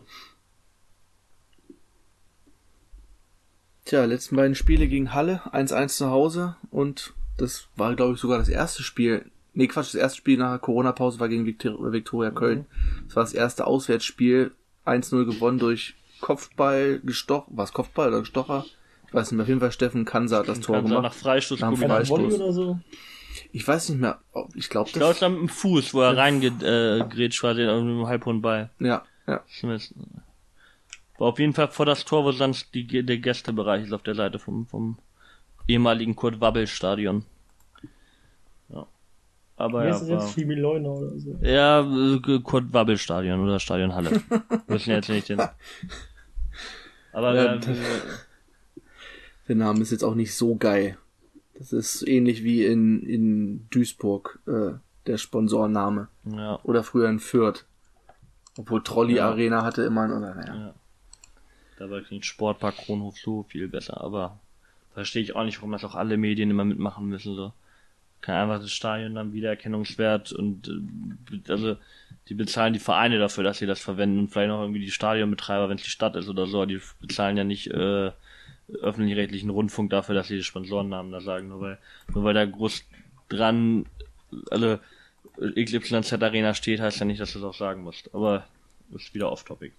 Tja, letzten beiden Spiele gegen Halle, 1-1 zu Hause, und das war, glaube ich, sogar das erste Spiel. Nee, Quatsch, das erste Spiel nach der Corona-Pause war gegen Viktoria Köln. Das war das erste Auswärtsspiel, 1-0 gewonnen durch Kopfball gestochen. War es Kopfball oder Gestocher? Ich weiß nicht mehr. Auf jeden Fall Steffen Kansa hat das Tor Kansa gemacht. nach Freistoß Nach dem Kubilanski. Freistoß. Volley oder so? Ich weiß nicht mehr. Ich glaube, Ich glaube, es war mit dem Fuß, wo er reingegrätscht quasi mit dem halbhohen Ball. Ja, ja. Zumindest. War auf jeden Fall vor das Tor, wo sonst der Gästebereich ist auf der Seite vom ehemaligen Kurt-Wabbel-Stadion. Ja. Aber Wie ja, ist das jetzt? Chibi Leuna oder so? ja, Kurt-Wabbel-Stadion oder Stadion Halle. Wissen jetzt nicht den. Aber Ja, der Name ist jetzt auch nicht so geil. Das ist ähnlich wie in Duisburg, der Sponsorname. ja. Oder früher in Fürth. Obwohl Trolley Ja. Arena hatte immer, oder naja. Ja. Dabei klingt Sportpark Kronhof so viel besser, aber verstehe ich auch nicht, warum das auch alle Medien immer mitmachen müssen, so. Kann einfach das Stadion dann Wiedererkennungswert und, also, die bezahlen die Vereine dafür, dass sie das verwenden und vielleicht noch irgendwie die Stadionbetreiber, wenn es die Stadt ist oder so, die bezahlen ja nicht, öffentlich-rechtlichen Rundfunk dafür, dass sie die Sponsorennamen da sagen, nur weil da groß dran, also, XYZ Arena steht, heißt ja nicht, dass du es auch sagen musst, aber, ist wieder off-topic.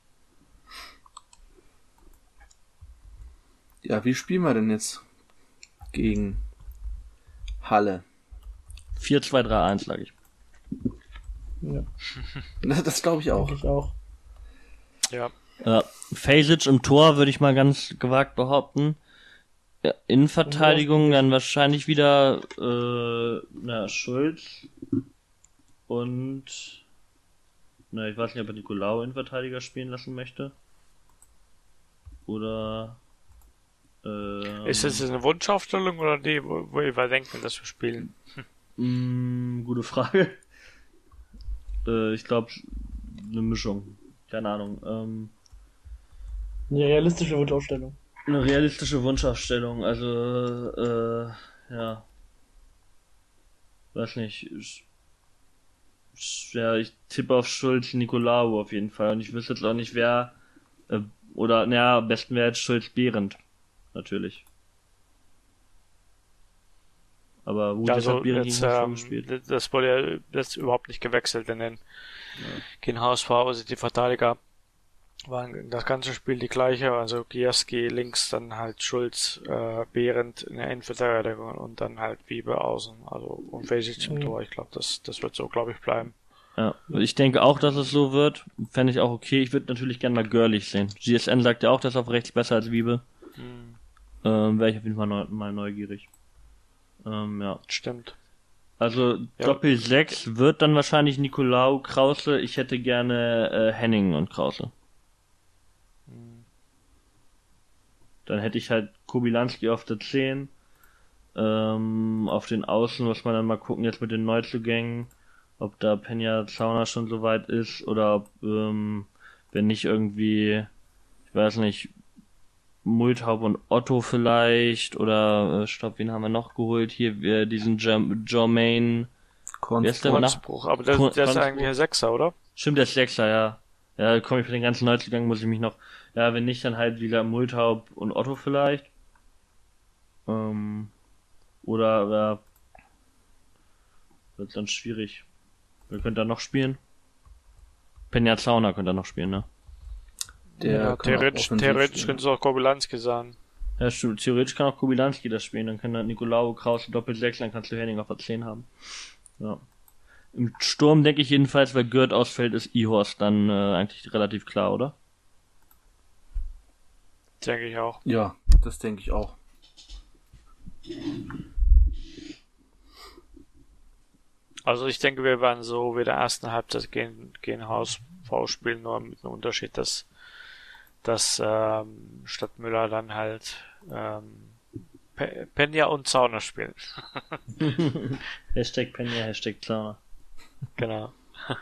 Ja, wie spielen wir denn jetzt gegen Halle? 4-2-3-1, sag ich. Ja, Das glaube ich auch. denke ich auch. Ja. Fasic im Tor würde ich mal ganz gewagt behaupten. Ja, Innenverteidigung dann wahrscheinlich wieder Schulz und ich weiß nicht, ob er Nicolau Innenverteidiger spielen lassen möchte. Oder Ist das eine Wunschaufstellung oder die, wo wir denken, dass wir spielen? gute Frage. Ich glaube eine Mischung. Keine Ahnung. Eine realistische Wunschaufstellung. Eine realistische Wunschaufstellung, also, ja. Weiß nicht. Ja, ich tippe auf Schulz Nicolau auf jeden Fall. Und ich wüsste jetzt auch nicht, wer, oder, naja, am besten wäre jetzt Schulz Behrendt. Natürlich. Aber gut, Also hat Behrendt jetzt, gegen HSV gespielt. das wurde ja jetzt überhaupt nicht gewechselt in den gegen HSV, also die Verteidiger waren das ganze Spiel die gleiche, also Gierski links, dann halt Schulz, Behrendt in der Innenverteidigung und dann halt Wiebe außen, also und Fasic im Tor. Ich glaube, das wird so, glaube ich, bleiben. Ja, ich denke auch, dass es so wird. Fände ich auch okay. Ich würde natürlich gerne mal Görlich sehen. GSN sagt ja auch, dass auf rechts besser als Wiebe. Wäre ich auf jeden Fall mal neugierig. Ja. Stimmt. Also Ja. Doppel 6 wird dann wahrscheinlich Nicolau, Krause. Ich hätte gerne Henning und Krause. Dann hätte ich halt Kobylanski auf der 10. Auf den Außen muss man dann mal gucken jetzt mit den Neuzugängen, ob da Penja Zauner schon soweit ist oder ob, wenn nicht irgendwie, ich weiß nicht, Multhaup und Otto vielleicht oder stopp, wen haben wir noch geholt? Hier diesen Jermaine. Wer ist der Konzbruch, aber der ist eigentlich ein Sechser, oder? Stimmt, der ist Sechser, ja. Ja, komme ich für den ganzen Neuzugang, muss ich mich noch. Ja, wenn nicht, dann halt wieder Multhaup und Otto vielleicht. Oder wird dann schwierig. Wer könnte da noch spielen? Penja Zauner könnte da noch spielen, ne? Der kann auch theoretisch offensiv könnte es auch Kobylanski sein. Ja, stimmt. Theoretisch kann auch Kobylanski das spielen. Dann kann dann Nicolau, Krause, Doppel 6, dann kannst du Henning auf der 10 haben. Ja. Im Sturm denke ich jedenfalls, weil Gürt ausfällt, ist Ihorst dann eigentlich relativ klar, oder? Denke ich auch. Ja, das denke ich auch. Also ich denke, wir werden so wie der ersten Halbzeit gegen HSV spielen, nur mit einem Unterschied, dass statt Müller dann halt Penja und Zauner spielen. Hashtag Penja, Hashtag Zauner. Genau.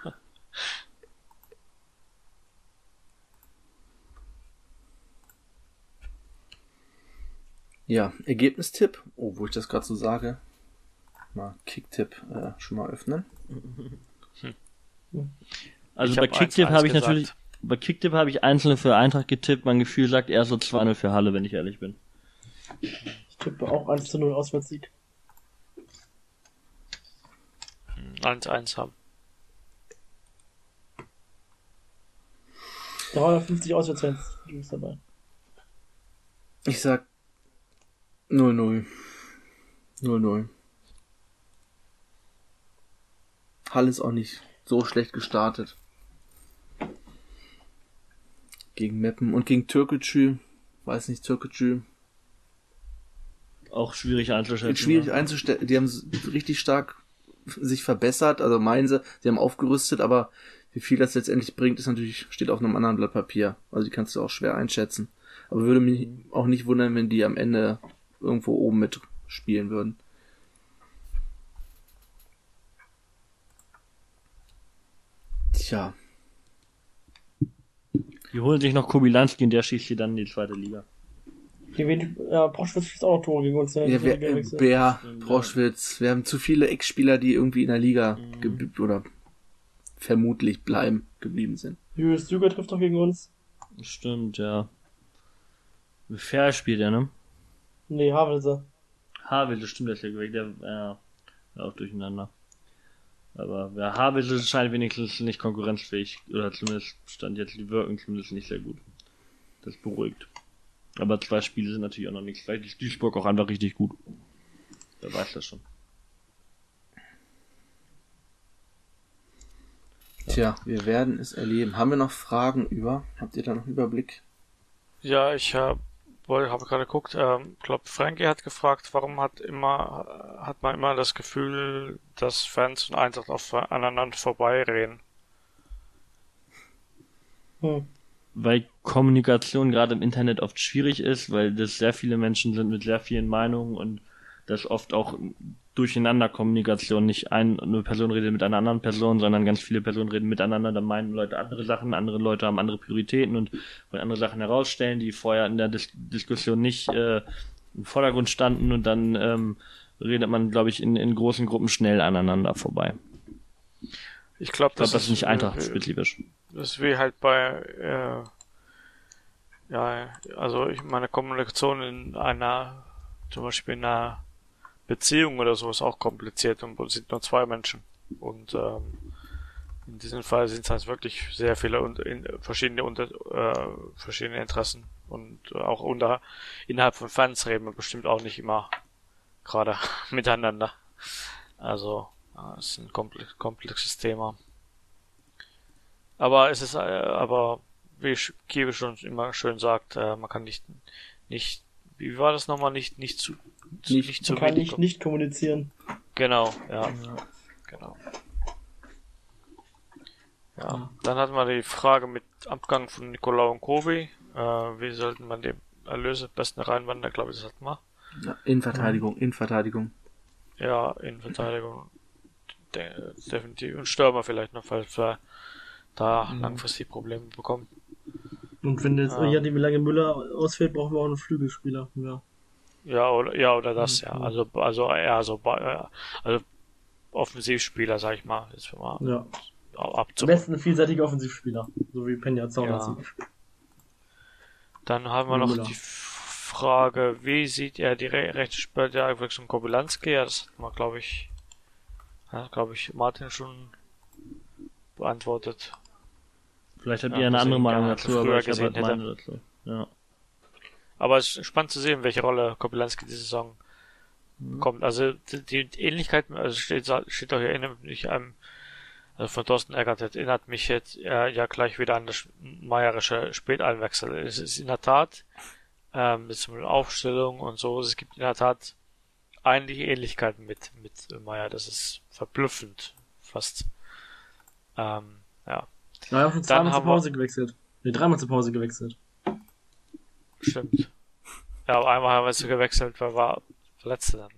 Ja, Ergebnistipp. Oh, wo ich das gerade so sage. Mal Kicktipp schon mal öffnen. Also Ich bei hab Kicktipp 1-1 habe ich gesagt. natürlich, bei Kicktipp habe ich einzelne für Eintracht getippt. Mein Gefühl sagt eher so 2-0 für Halle, wenn ich ehrlich bin. Ich tippe auch 1:0 Auswärtssieg. 1-1 haben. 350 Auswärtsfans ist dabei. Ich sag 0-0. 0-0. Halle ist auch nicht so schlecht gestartet. Gegen Meppen und gegen Türkgücü. Weiß nicht, Türkgücü. Auch schwierig einzuschätzen. Schwierig einzustellen. Die haben richtig stark sich verbessert. Also meinen sie haben aufgerüstet, aber wie viel das letztendlich bringt, ist natürlich, steht auf einem anderen Blatt Papier. Also die kannst du auch schwer einschätzen. Aber würde mich auch nicht wundern, wenn die am Ende irgendwo oben mitspielen würden. Tja. Die holen sich noch Kobylanski und der schießt sie dann in die zweite Liga. Proschwitz schießt auch noch Tore gegen uns. Ja, Bär, Proschwitz, wir haben zu viele Ex-Spieler, die irgendwie in der Liga oder vermutlich geblieben sind. Julius Düger trifft doch gegen uns. Stimmt, ja. Wie fair spielt er, ne? Nee, Havelse. Havelse, stimmt, das ist ja der auch durcheinander. Aber ja, Havelse scheint wenigstens nicht konkurrenzfähig, oder zumindest stand jetzt, die wirken zumindest nicht sehr gut. Das beruhigt. Aber 2 Spiele sind natürlich auch noch nichts. Vielleicht ist Duisburg auch einfach richtig gut. Wer weiß das schon. Tja, wir werden es erleben. Haben wir noch Fragen Habt ihr da noch einen Überblick? Ja, ich habe gerade geguckt, glaube Frankie hat gefragt, warum hat man immer das Gefühl, dass Fans und Eintracht aneinander vorbeireden. Weil Kommunikation gerade im Internet oft schwierig ist, weil das sehr viele Menschen sind mit sehr vielen Meinungen und das oft auch durcheinander Kommunikation, nicht eine Person redet mit einer anderen Person, sondern ganz viele Personen reden miteinander, dann meinen Leute andere Sachen, andere Leute haben andere Prioritäten und wollen andere Sachen herausstellen, die vorher in der Diskussion nicht im Vordergrund standen und dann redet man, glaube ich, in großen Gruppen schnell aneinander vorbei. Ich glaube, das ist nicht Eintracht-spezifisch. Das ist wie halt bei also meine Kommunikation zum Beispiel in einer Beziehung oder so ist auch kompliziert und es sind nur 2 Menschen. Und in diesem Fall sind es halt wirklich sehr viele verschiedene Interessen. Und auch innerhalb von Fans reden wir bestimmt auch nicht immer gerade miteinander. Also, es ist ein komplexes Thema. Aber es ist, wie Kiwi schon immer schön sagt, man kann nicht, wie war das nochmal, nicht zu man kann nicht kommunizieren. Genau, ja. Genau. Ja, dann hatten wir die Frage mit Abgang von Nicolau und Kovi. Wie sollten man dem Erlöse besten reinwandern? Glaube ich, das hatten wir. Ja, Innenverteidigung. Ja, Innenverteidigung. Definitiv. Und Stürmer vielleicht noch, falls wir da langfristig Probleme bekommen. Und wenn jetzt Lange Müller ausfällt, brauchen wir auch einen Flügelspieler. Ja, oder das, ja. Also Offensivspieler, sag ich mal. Jetzt mal Am besten ein vielseitiger Offensivspieler, so wie Penja Zauner. Dann haben wir noch die Frage, wie sieht er die rechte Spielerwechslung Kobylanski? Ja, das hat man, glaube ich, Martin schon beantwortet. Vielleicht habt ihr eine andere Meinung dazu, aber ich habe halt meine dazu. Ja. Aber es ist spannend zu sehen, welche Rolle Kobylanski diese Saison bekommt. Also die Ähnlichkeit, also steht auch hier, erinnert mich also von Thorsten Eggert, erinnert mich jetzt ja gleich wieder an das meierische Späteinwechsel. Es ist in der Tat mit Aufstellung und so, es gibt in der Tat einige Ähnlichkeiten mit Meier. Das ist verblüffend, fast. Ja, auch schon zweimal zur Pause gewechselt. Nee, dreimal zur Pause gewechselt. Stimmt. Ja, aber einmal haben wir es gewechselt, weil wir Verletzte dann.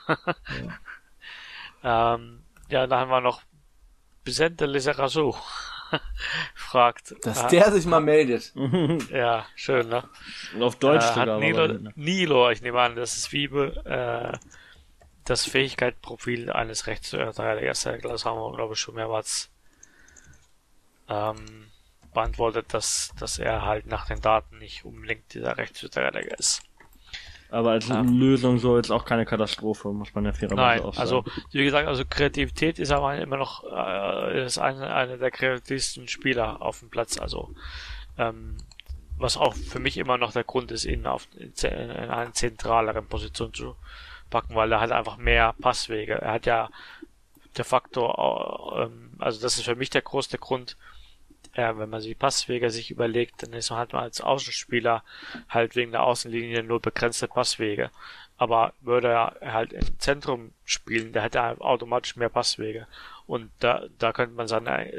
Ja, dann haben wir noch Vicente Lizarazu fragt. Dass der sich mal meldet. Ja, schön, ne? Auf Deutsch hat sogar. Nilo, ich nehme an, das ist das Fähigkeitsprofil eines Rechtsverteidigers. Das haben wir, glaube ich, schon mehrmals beantwortet, dass er halt nach den Daten nicht unbedingt dieser Rechtsverteidiger ist. Aber als Lösung so jetzt auch keine Katastrophe, muss man ja fairerweise auch sagen. Also, wie gesagt, also Kreativität ist aber immer noch ist einer der kreativsten Spieler auf dem Platz. Also, was auch für mich immer noch der Grund ist, ihn in eine zentralere Position zu packen, weil er hat einfach mehr Passwege. Er hat ja de facto, also das ist für mich der größte Grund, wenn man die Passwege sich überlegt, dann ist man halt mal als Außenspieler halt wegen der Außenlinie nur begrenzte Passwege. Aber würde er halt im Zentrum spielen, der hätte automatisch mehr Passwege. Und da könnte man seine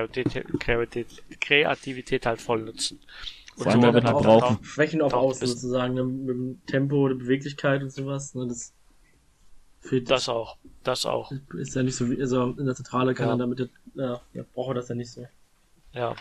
Kreativität halt voll nutzen. Und vor allem, wenn wir brauchen. Schwächen auf Außen sozusagen, ne? Mit dem Tempo, der Beweglichkeit und sowas, ne? Das fehlt. Das auch. Ist ja nicht so wie, also in der Zentrale kann er damit, braucht er das ja nicht so. Ja.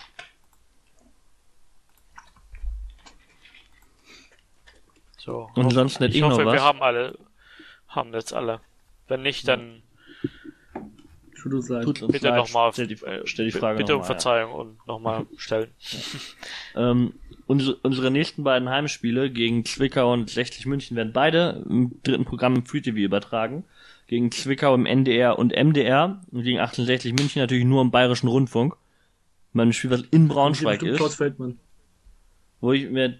So. Und sonst nicht ich hoffe, noch was? wir haben jetzt alle. Wenn nicht, dann Tut uns leid. bitte nochmal stell die Frage bitte um noch mal, Verzeihung und nochmal stellen. Unsere nächsten beiden Heimspiele gegen Zwickau und 60 München werden beide im dritten Programm im Free TV übertragen. Gegen Zwickau im NDR und MDR und gegen 1860 München natürlich nur im Bayerischen Rundfunk. Mein Spiel, was in Braunschweig ist. Klaus Feldmann. Wo ich mir,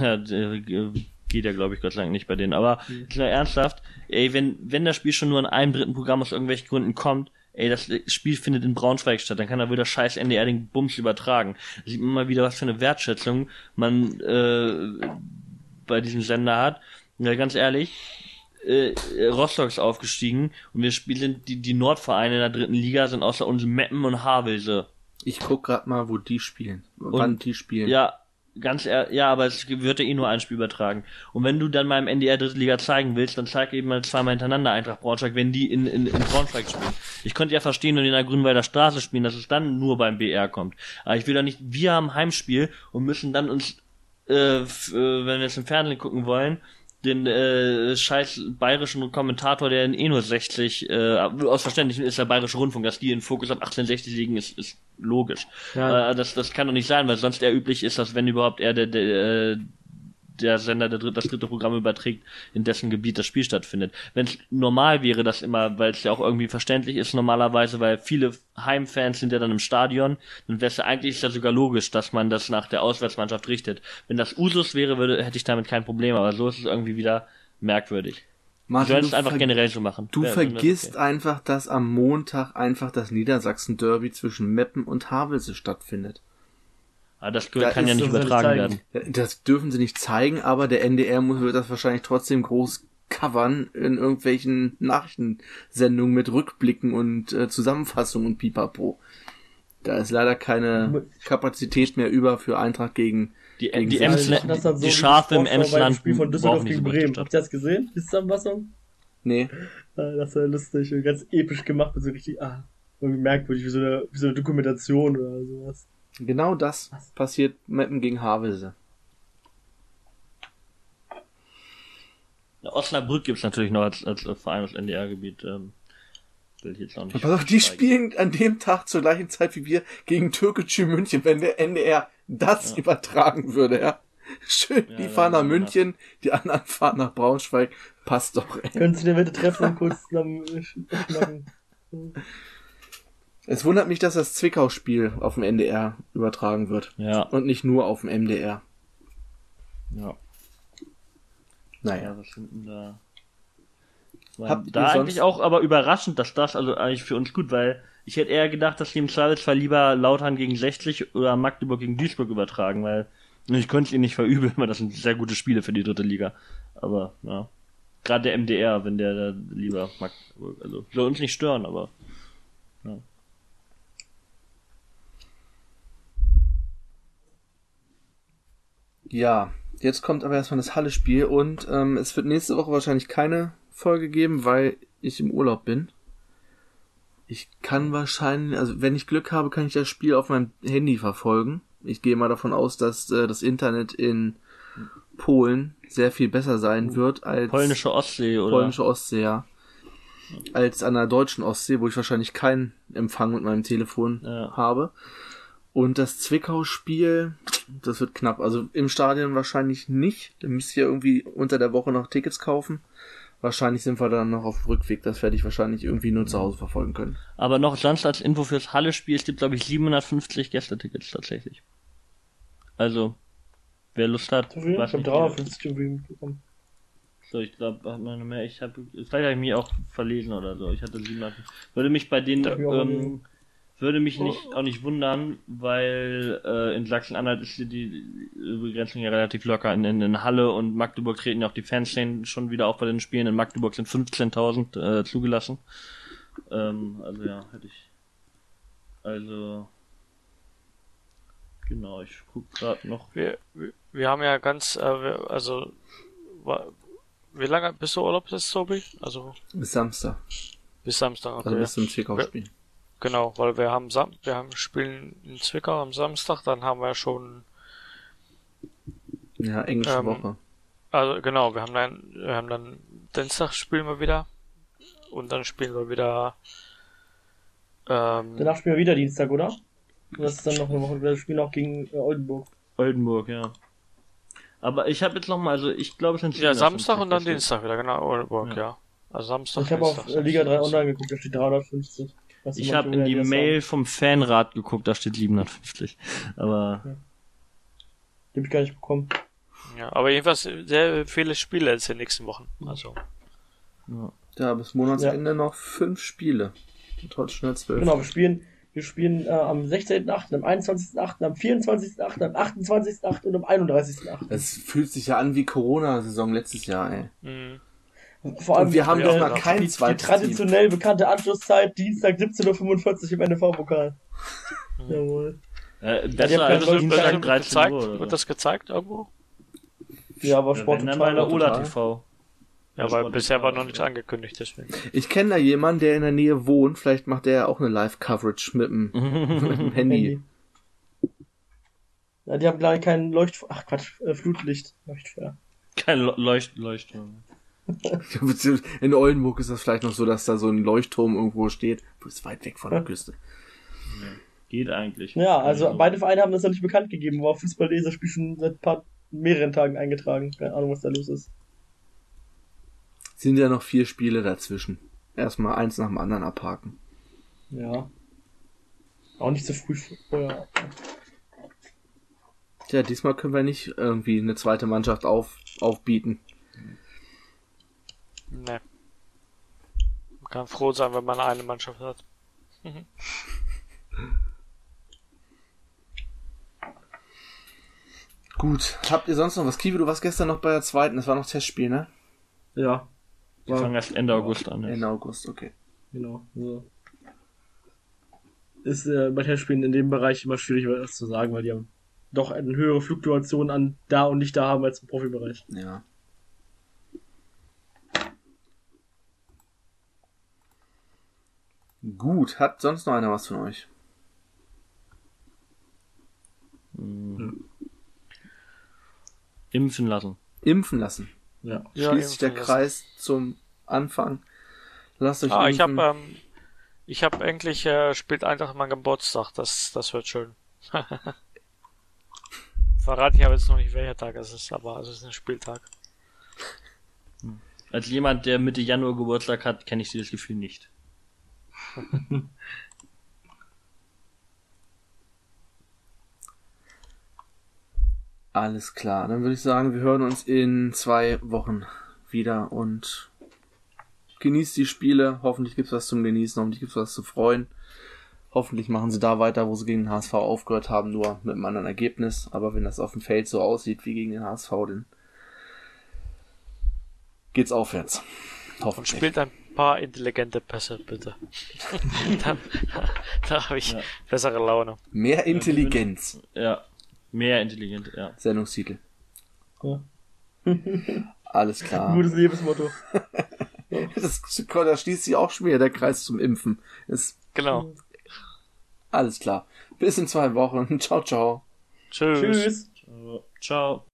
geht ja glaube ich Gott sei Dank nicht bei denen, aber ernsthaft, ey, wenn das Spiel schon nur in einem dritten Programm aus irgendwelchen Gründen kommt, ey, das Spiel findet in Braunschweig statt, dann kann da wieder scheiß NDR den Bums übertragen. Da sieht man mal wieder, was für eine Wertschätzung man bei diesem Sender hat. Ja, ganz ehrlich, Rostock ist aufgestiegen und wir spielen, die Nordvereine in der dritten Liga sind außer uns Meppen und Havelse. Ich guck grad mal, wo die spielen. Wann die spielen. Ja, aber es wird ja eh nur ein Spiel übertragen. Und wenn du dann mal im NDR dritte Liga zeigen willst, dann zeig eben mal zweimal hintereinander Eintracht Braunschweig, wenn die in Braunschweig spielen. Ich könnte ja verstehen, wenn die in der Grünwalder Straße spielen, dass es dann nur beim BR kommt. Aber ich will doch nicht, wir haben Heimspiel und müssen dann uns, wenn wir jetzt im Fernsehen gucken wollen, den scheiß bayerischen Kommentator, der in nur 60, aus Verständlichen ist der Bayerische Rundfunk, dass die in Fokus auf 1860 liegen, ist logisch. Ja. Das kann doch nicht sein, weil sonst eher üblich ist, dass wenn überhaupt er der Sender das dritte Programm überträgt, in dessen Gebiet das Spiel stattfindet. Wenn es normal wäre, das immer, weil es ja auch irgendwie verständlich ist normalerweise, weil viele Heimfans sind ja dann im Stadion, dann wäre es ja eigentlich sogar logisch, dass man das nach der Auswärtsmannschaft richtet. Wenn das Usus wäre, hätte ich damit kein Problem, aber so ist es irgendwie wieder merkwürdig. Martin, du sollst es einfach generell so machen. Du vergisst einfach, dass am Montag einfach das Niedersachsen-Derby zwischen Meppen und Havelse stattfindet. Aber das kann ja nicht übertragen werden. Das dürfen sie nicht zeigen, aber der NDR wird das wahrscheinlich trotzdem groß covern in irgendwelchen Nachrichtensendungen mit Rückblicken und Zusammenfassungen und Pipapo. Da ist leider keine Kapazität mehr über für Eintracht gegen die Schafe im Emsland. Spiel von Düsseldorf gegen Bremen. Habt ihr das gesehen? Die Zusammenfassung? Nee. Das war lustig und ganz episch gemacht und so richtig, irgendwie merkwürdig, wie so eine Dokumentation oder sowas. Genau das passiert Meppen gegen Havelse. Osnabrück gibt's natürlich noch als Verein aus NDR-Gebiet. Will ich jetzt auch nicht. Pass auf, die spielen an dem Tag zur gleichen Zeit wie wir gegen Türkgücü München, wenn der NDR das übertragen würde, ja. Schön, die fahren nach München, die anderen fahren nach Braunschweig. Passt doch, ey. Können Sie den Wette treffen und kurz schnacken? Es wundert mich, dass das Zwickau-Spiel auf dem NDR übertragen wird. Ja. Und nicht nur auf dem MDR. Ja. Naja. Was sind denn da? Habt Da ihr eigentlich sonst auch, aber überraschend, dass das, also eigentlich für uns gut, weil ich hätte eher gedacht, dass die im Zweifelsfall lieber Lautern gegen 60 oder Magdeburg gegen Duisburg übertragen, weil ich könnte es ihnen nicht verübeln, weil das sind sehr gute Spiele für die dritte Liga. Aber, ja. Gerade der MDR, wenn der da lieber Magdeburg, also soll uns nicht stören, aber ja. Ja, jetzt kommt aber erstmal das Halle-Spiel und es wird nächste Woche wahrscheinlich keine Folge geben, weil ich im Urlaub bin. Ich kann wahrscheinlich, also wenn ich Glück habe, kann ich das Spiel auf meinem Handy verfolgen. Ich gehe mal davon aus, dass das Internet in Polen sehr viel besser sein wird als Polnische Ostsee, oder? Polnische Ostsee, ja. Als an der deutschen Ostsee, wo ich wahrscheinlich keinen Empfang mit meinem Telefon habe. Und das Zwickau-Spiel, das wird knapp. Also im Stadion wahrscheinlich nicht. Da müsst ihr irgendwie unter der Woche noch Tickets kaufen. Wahrscheinlich sind wir dann noch auf Rückweg. Das werde ich wahrscheinlich irgendwie nur zu Hause verfolgen können. Aber noch sonst als Info fürs Halle-Spiel, es gibt, glaube ich, 750 Gästetickets tatsächlich. Also, wer Lust hat. So viel? Ich habe 350 irgendwie bekommen. So, ich glaube, vielleicht habe ich mich auch verlesen oder so. Ich hatte 700. Würde mich bei denen, würde mich auch nicht wundern, weil in Sachsen-Anhalt ist die Begrenzung ja relativ locker. In Halle und Magdeburg treten ja auch die Fanszenen schon wieder auf bei den Spielen. In Magdeburg sind 15.000 zugelassen. Also ja, hätte ich. Also genau, ich guck gerade noch. Wir haben ja wie lange bist du Urlaub jetzt, Tobi? Also bis Samstag. Bis Samstag, okay. Also bis zum Zwickau-Spiel. Genau, weil wir spielen in Zwickau am Samstag, dann haben wir schon ja, englische Woche. Also genau, wir haben dann Dienstag spielen wir wieder und dann spielen wir wieder danach spielen wir wieder Dienstag, oder? Das ist dann noch eine Woche, wir spielen auch gegen Oldenburg. Oldenburg, ja. Aber ich habe jetzt nochmal, also ich glaube es sind ja Samstag und dann Dienstag wieder, genau, Oldenburg, ja. Also Samstag. Ich habe auf Liga 3 online geguckt, da steht 350. Ich habe in die Mail vom Fanrat geguckt, da steht 750. Aber die habe ich gar nicht bekommen. Ja, aber jedenfalls sehr viele Spiele jetzt in den nächsten Wochen. Also. Ja, bis Monatsende noch 5 Spiele. Und heute schnell 12. Genau, wir spielen am 16.8., am 21.8., am 24.8., am 28.8. und am 31.8. Es fühlt sich ja an wie Corona-Saison letztes Jahr, ey. Mhm. Vor allem, wir haben doch mal kein zweites Die traditionell bekannte Anschlusszeit, Dienstag 17.45 Uhr im NFV-Pokal. Jawohl. Besser als Dienstag 13 Uhr. Wird das gezeigt irgendwo? Ja, aber Sport dann bei der Ola TV. Ja, weil bisher war noch nichts angekündigt, deswegen. Ich kenne da jemanden, der in der Nähe wohnt. Vielleicht macht der ja auch eine Live-Coverage mit dem Handy. Ja, die haben gleich kein Flutlicht. Leuchtfeuer. Kein Leuchtturm. In Oldenburg ist das vielleicht noch so, dass da so ein Leuchtturm irgendwo steht. Das ist weit weg von der Küste. Geht eigentlich. Ja, also beide Vereine haben das noch nicht bekannt gegeben, aber Fußball ist das Spiel schon seit mehreren Tagen eingetragen. Keine Ahnung, was da los ist. Sind ja noch 4 Spiele dazwischen. Erstmal eins nach dem anderen abhaken. Ja. Auch nicht so früh vorher. Tja, diesmal können wir nicht irgendwie eine zweite Mannschaft aufbieten. Ne. Man kann froh sein, wenn man eine Mannschaft hat. Gut, habt ihr sonst noch was? Kiwi, du warst gestern noch bei der zweiten, das war noch Testspiel, ne? Ja. Wir fangen erst Ende August an. Ende August, okay. Genau. So. Ist bei Testspielen in dem Bereich immer schwierig, was zu sagen, weil die haben doch eine höhere Fluktuation an da und nicht da haben als im Profibereich. Ja. Gut, hat sonst noch einer was von euch? Impfen lassen. Impfen lassen. Ja. Schließt sich der Kreis zum Anfang. Lasst euch impfen. Ich hab endlich spielt Eintracht mein Geburtstag. Das wird schön. Verrate ich aber jetzt noch nicht, welcher Tag es ist, aber es ist ein Spieltag. Als jemand, der Mitte Januar Geburtstag hat, kenne ich dieses Gefühl nicht. Alles klar, dann würde ich sagen, wir hören uns in 2 Wochen wieder und genießt die Spiele. Hoffentlich gibt's was zum Genießen, hoffentlich gibt's was zu freuen. Hoffentlich machen sie da weiter, wo sie gegen den HSV aufgehört haben, nur mit einem anderen Ergebnis. Aber wenn das auf dem Feld so aussieht wie gegen den HSV, dann geht's aufwärts. Hoffentlich. Und spielt ein paar intelligente Pässe, bitte. da habe ich bessere Laune. Mehr Intelligenz. Ja, mehr Intelligenz, ja. Sendungstitel. Ja. Alles klar. Gutes Lebensmotto. Da schließt sich auch schon wieder der Kreis zum Impfen. Genau. Alles klar. Bis in 2 Wochen. Ciao, ciao. Tschüss. Tschüss. Ciao.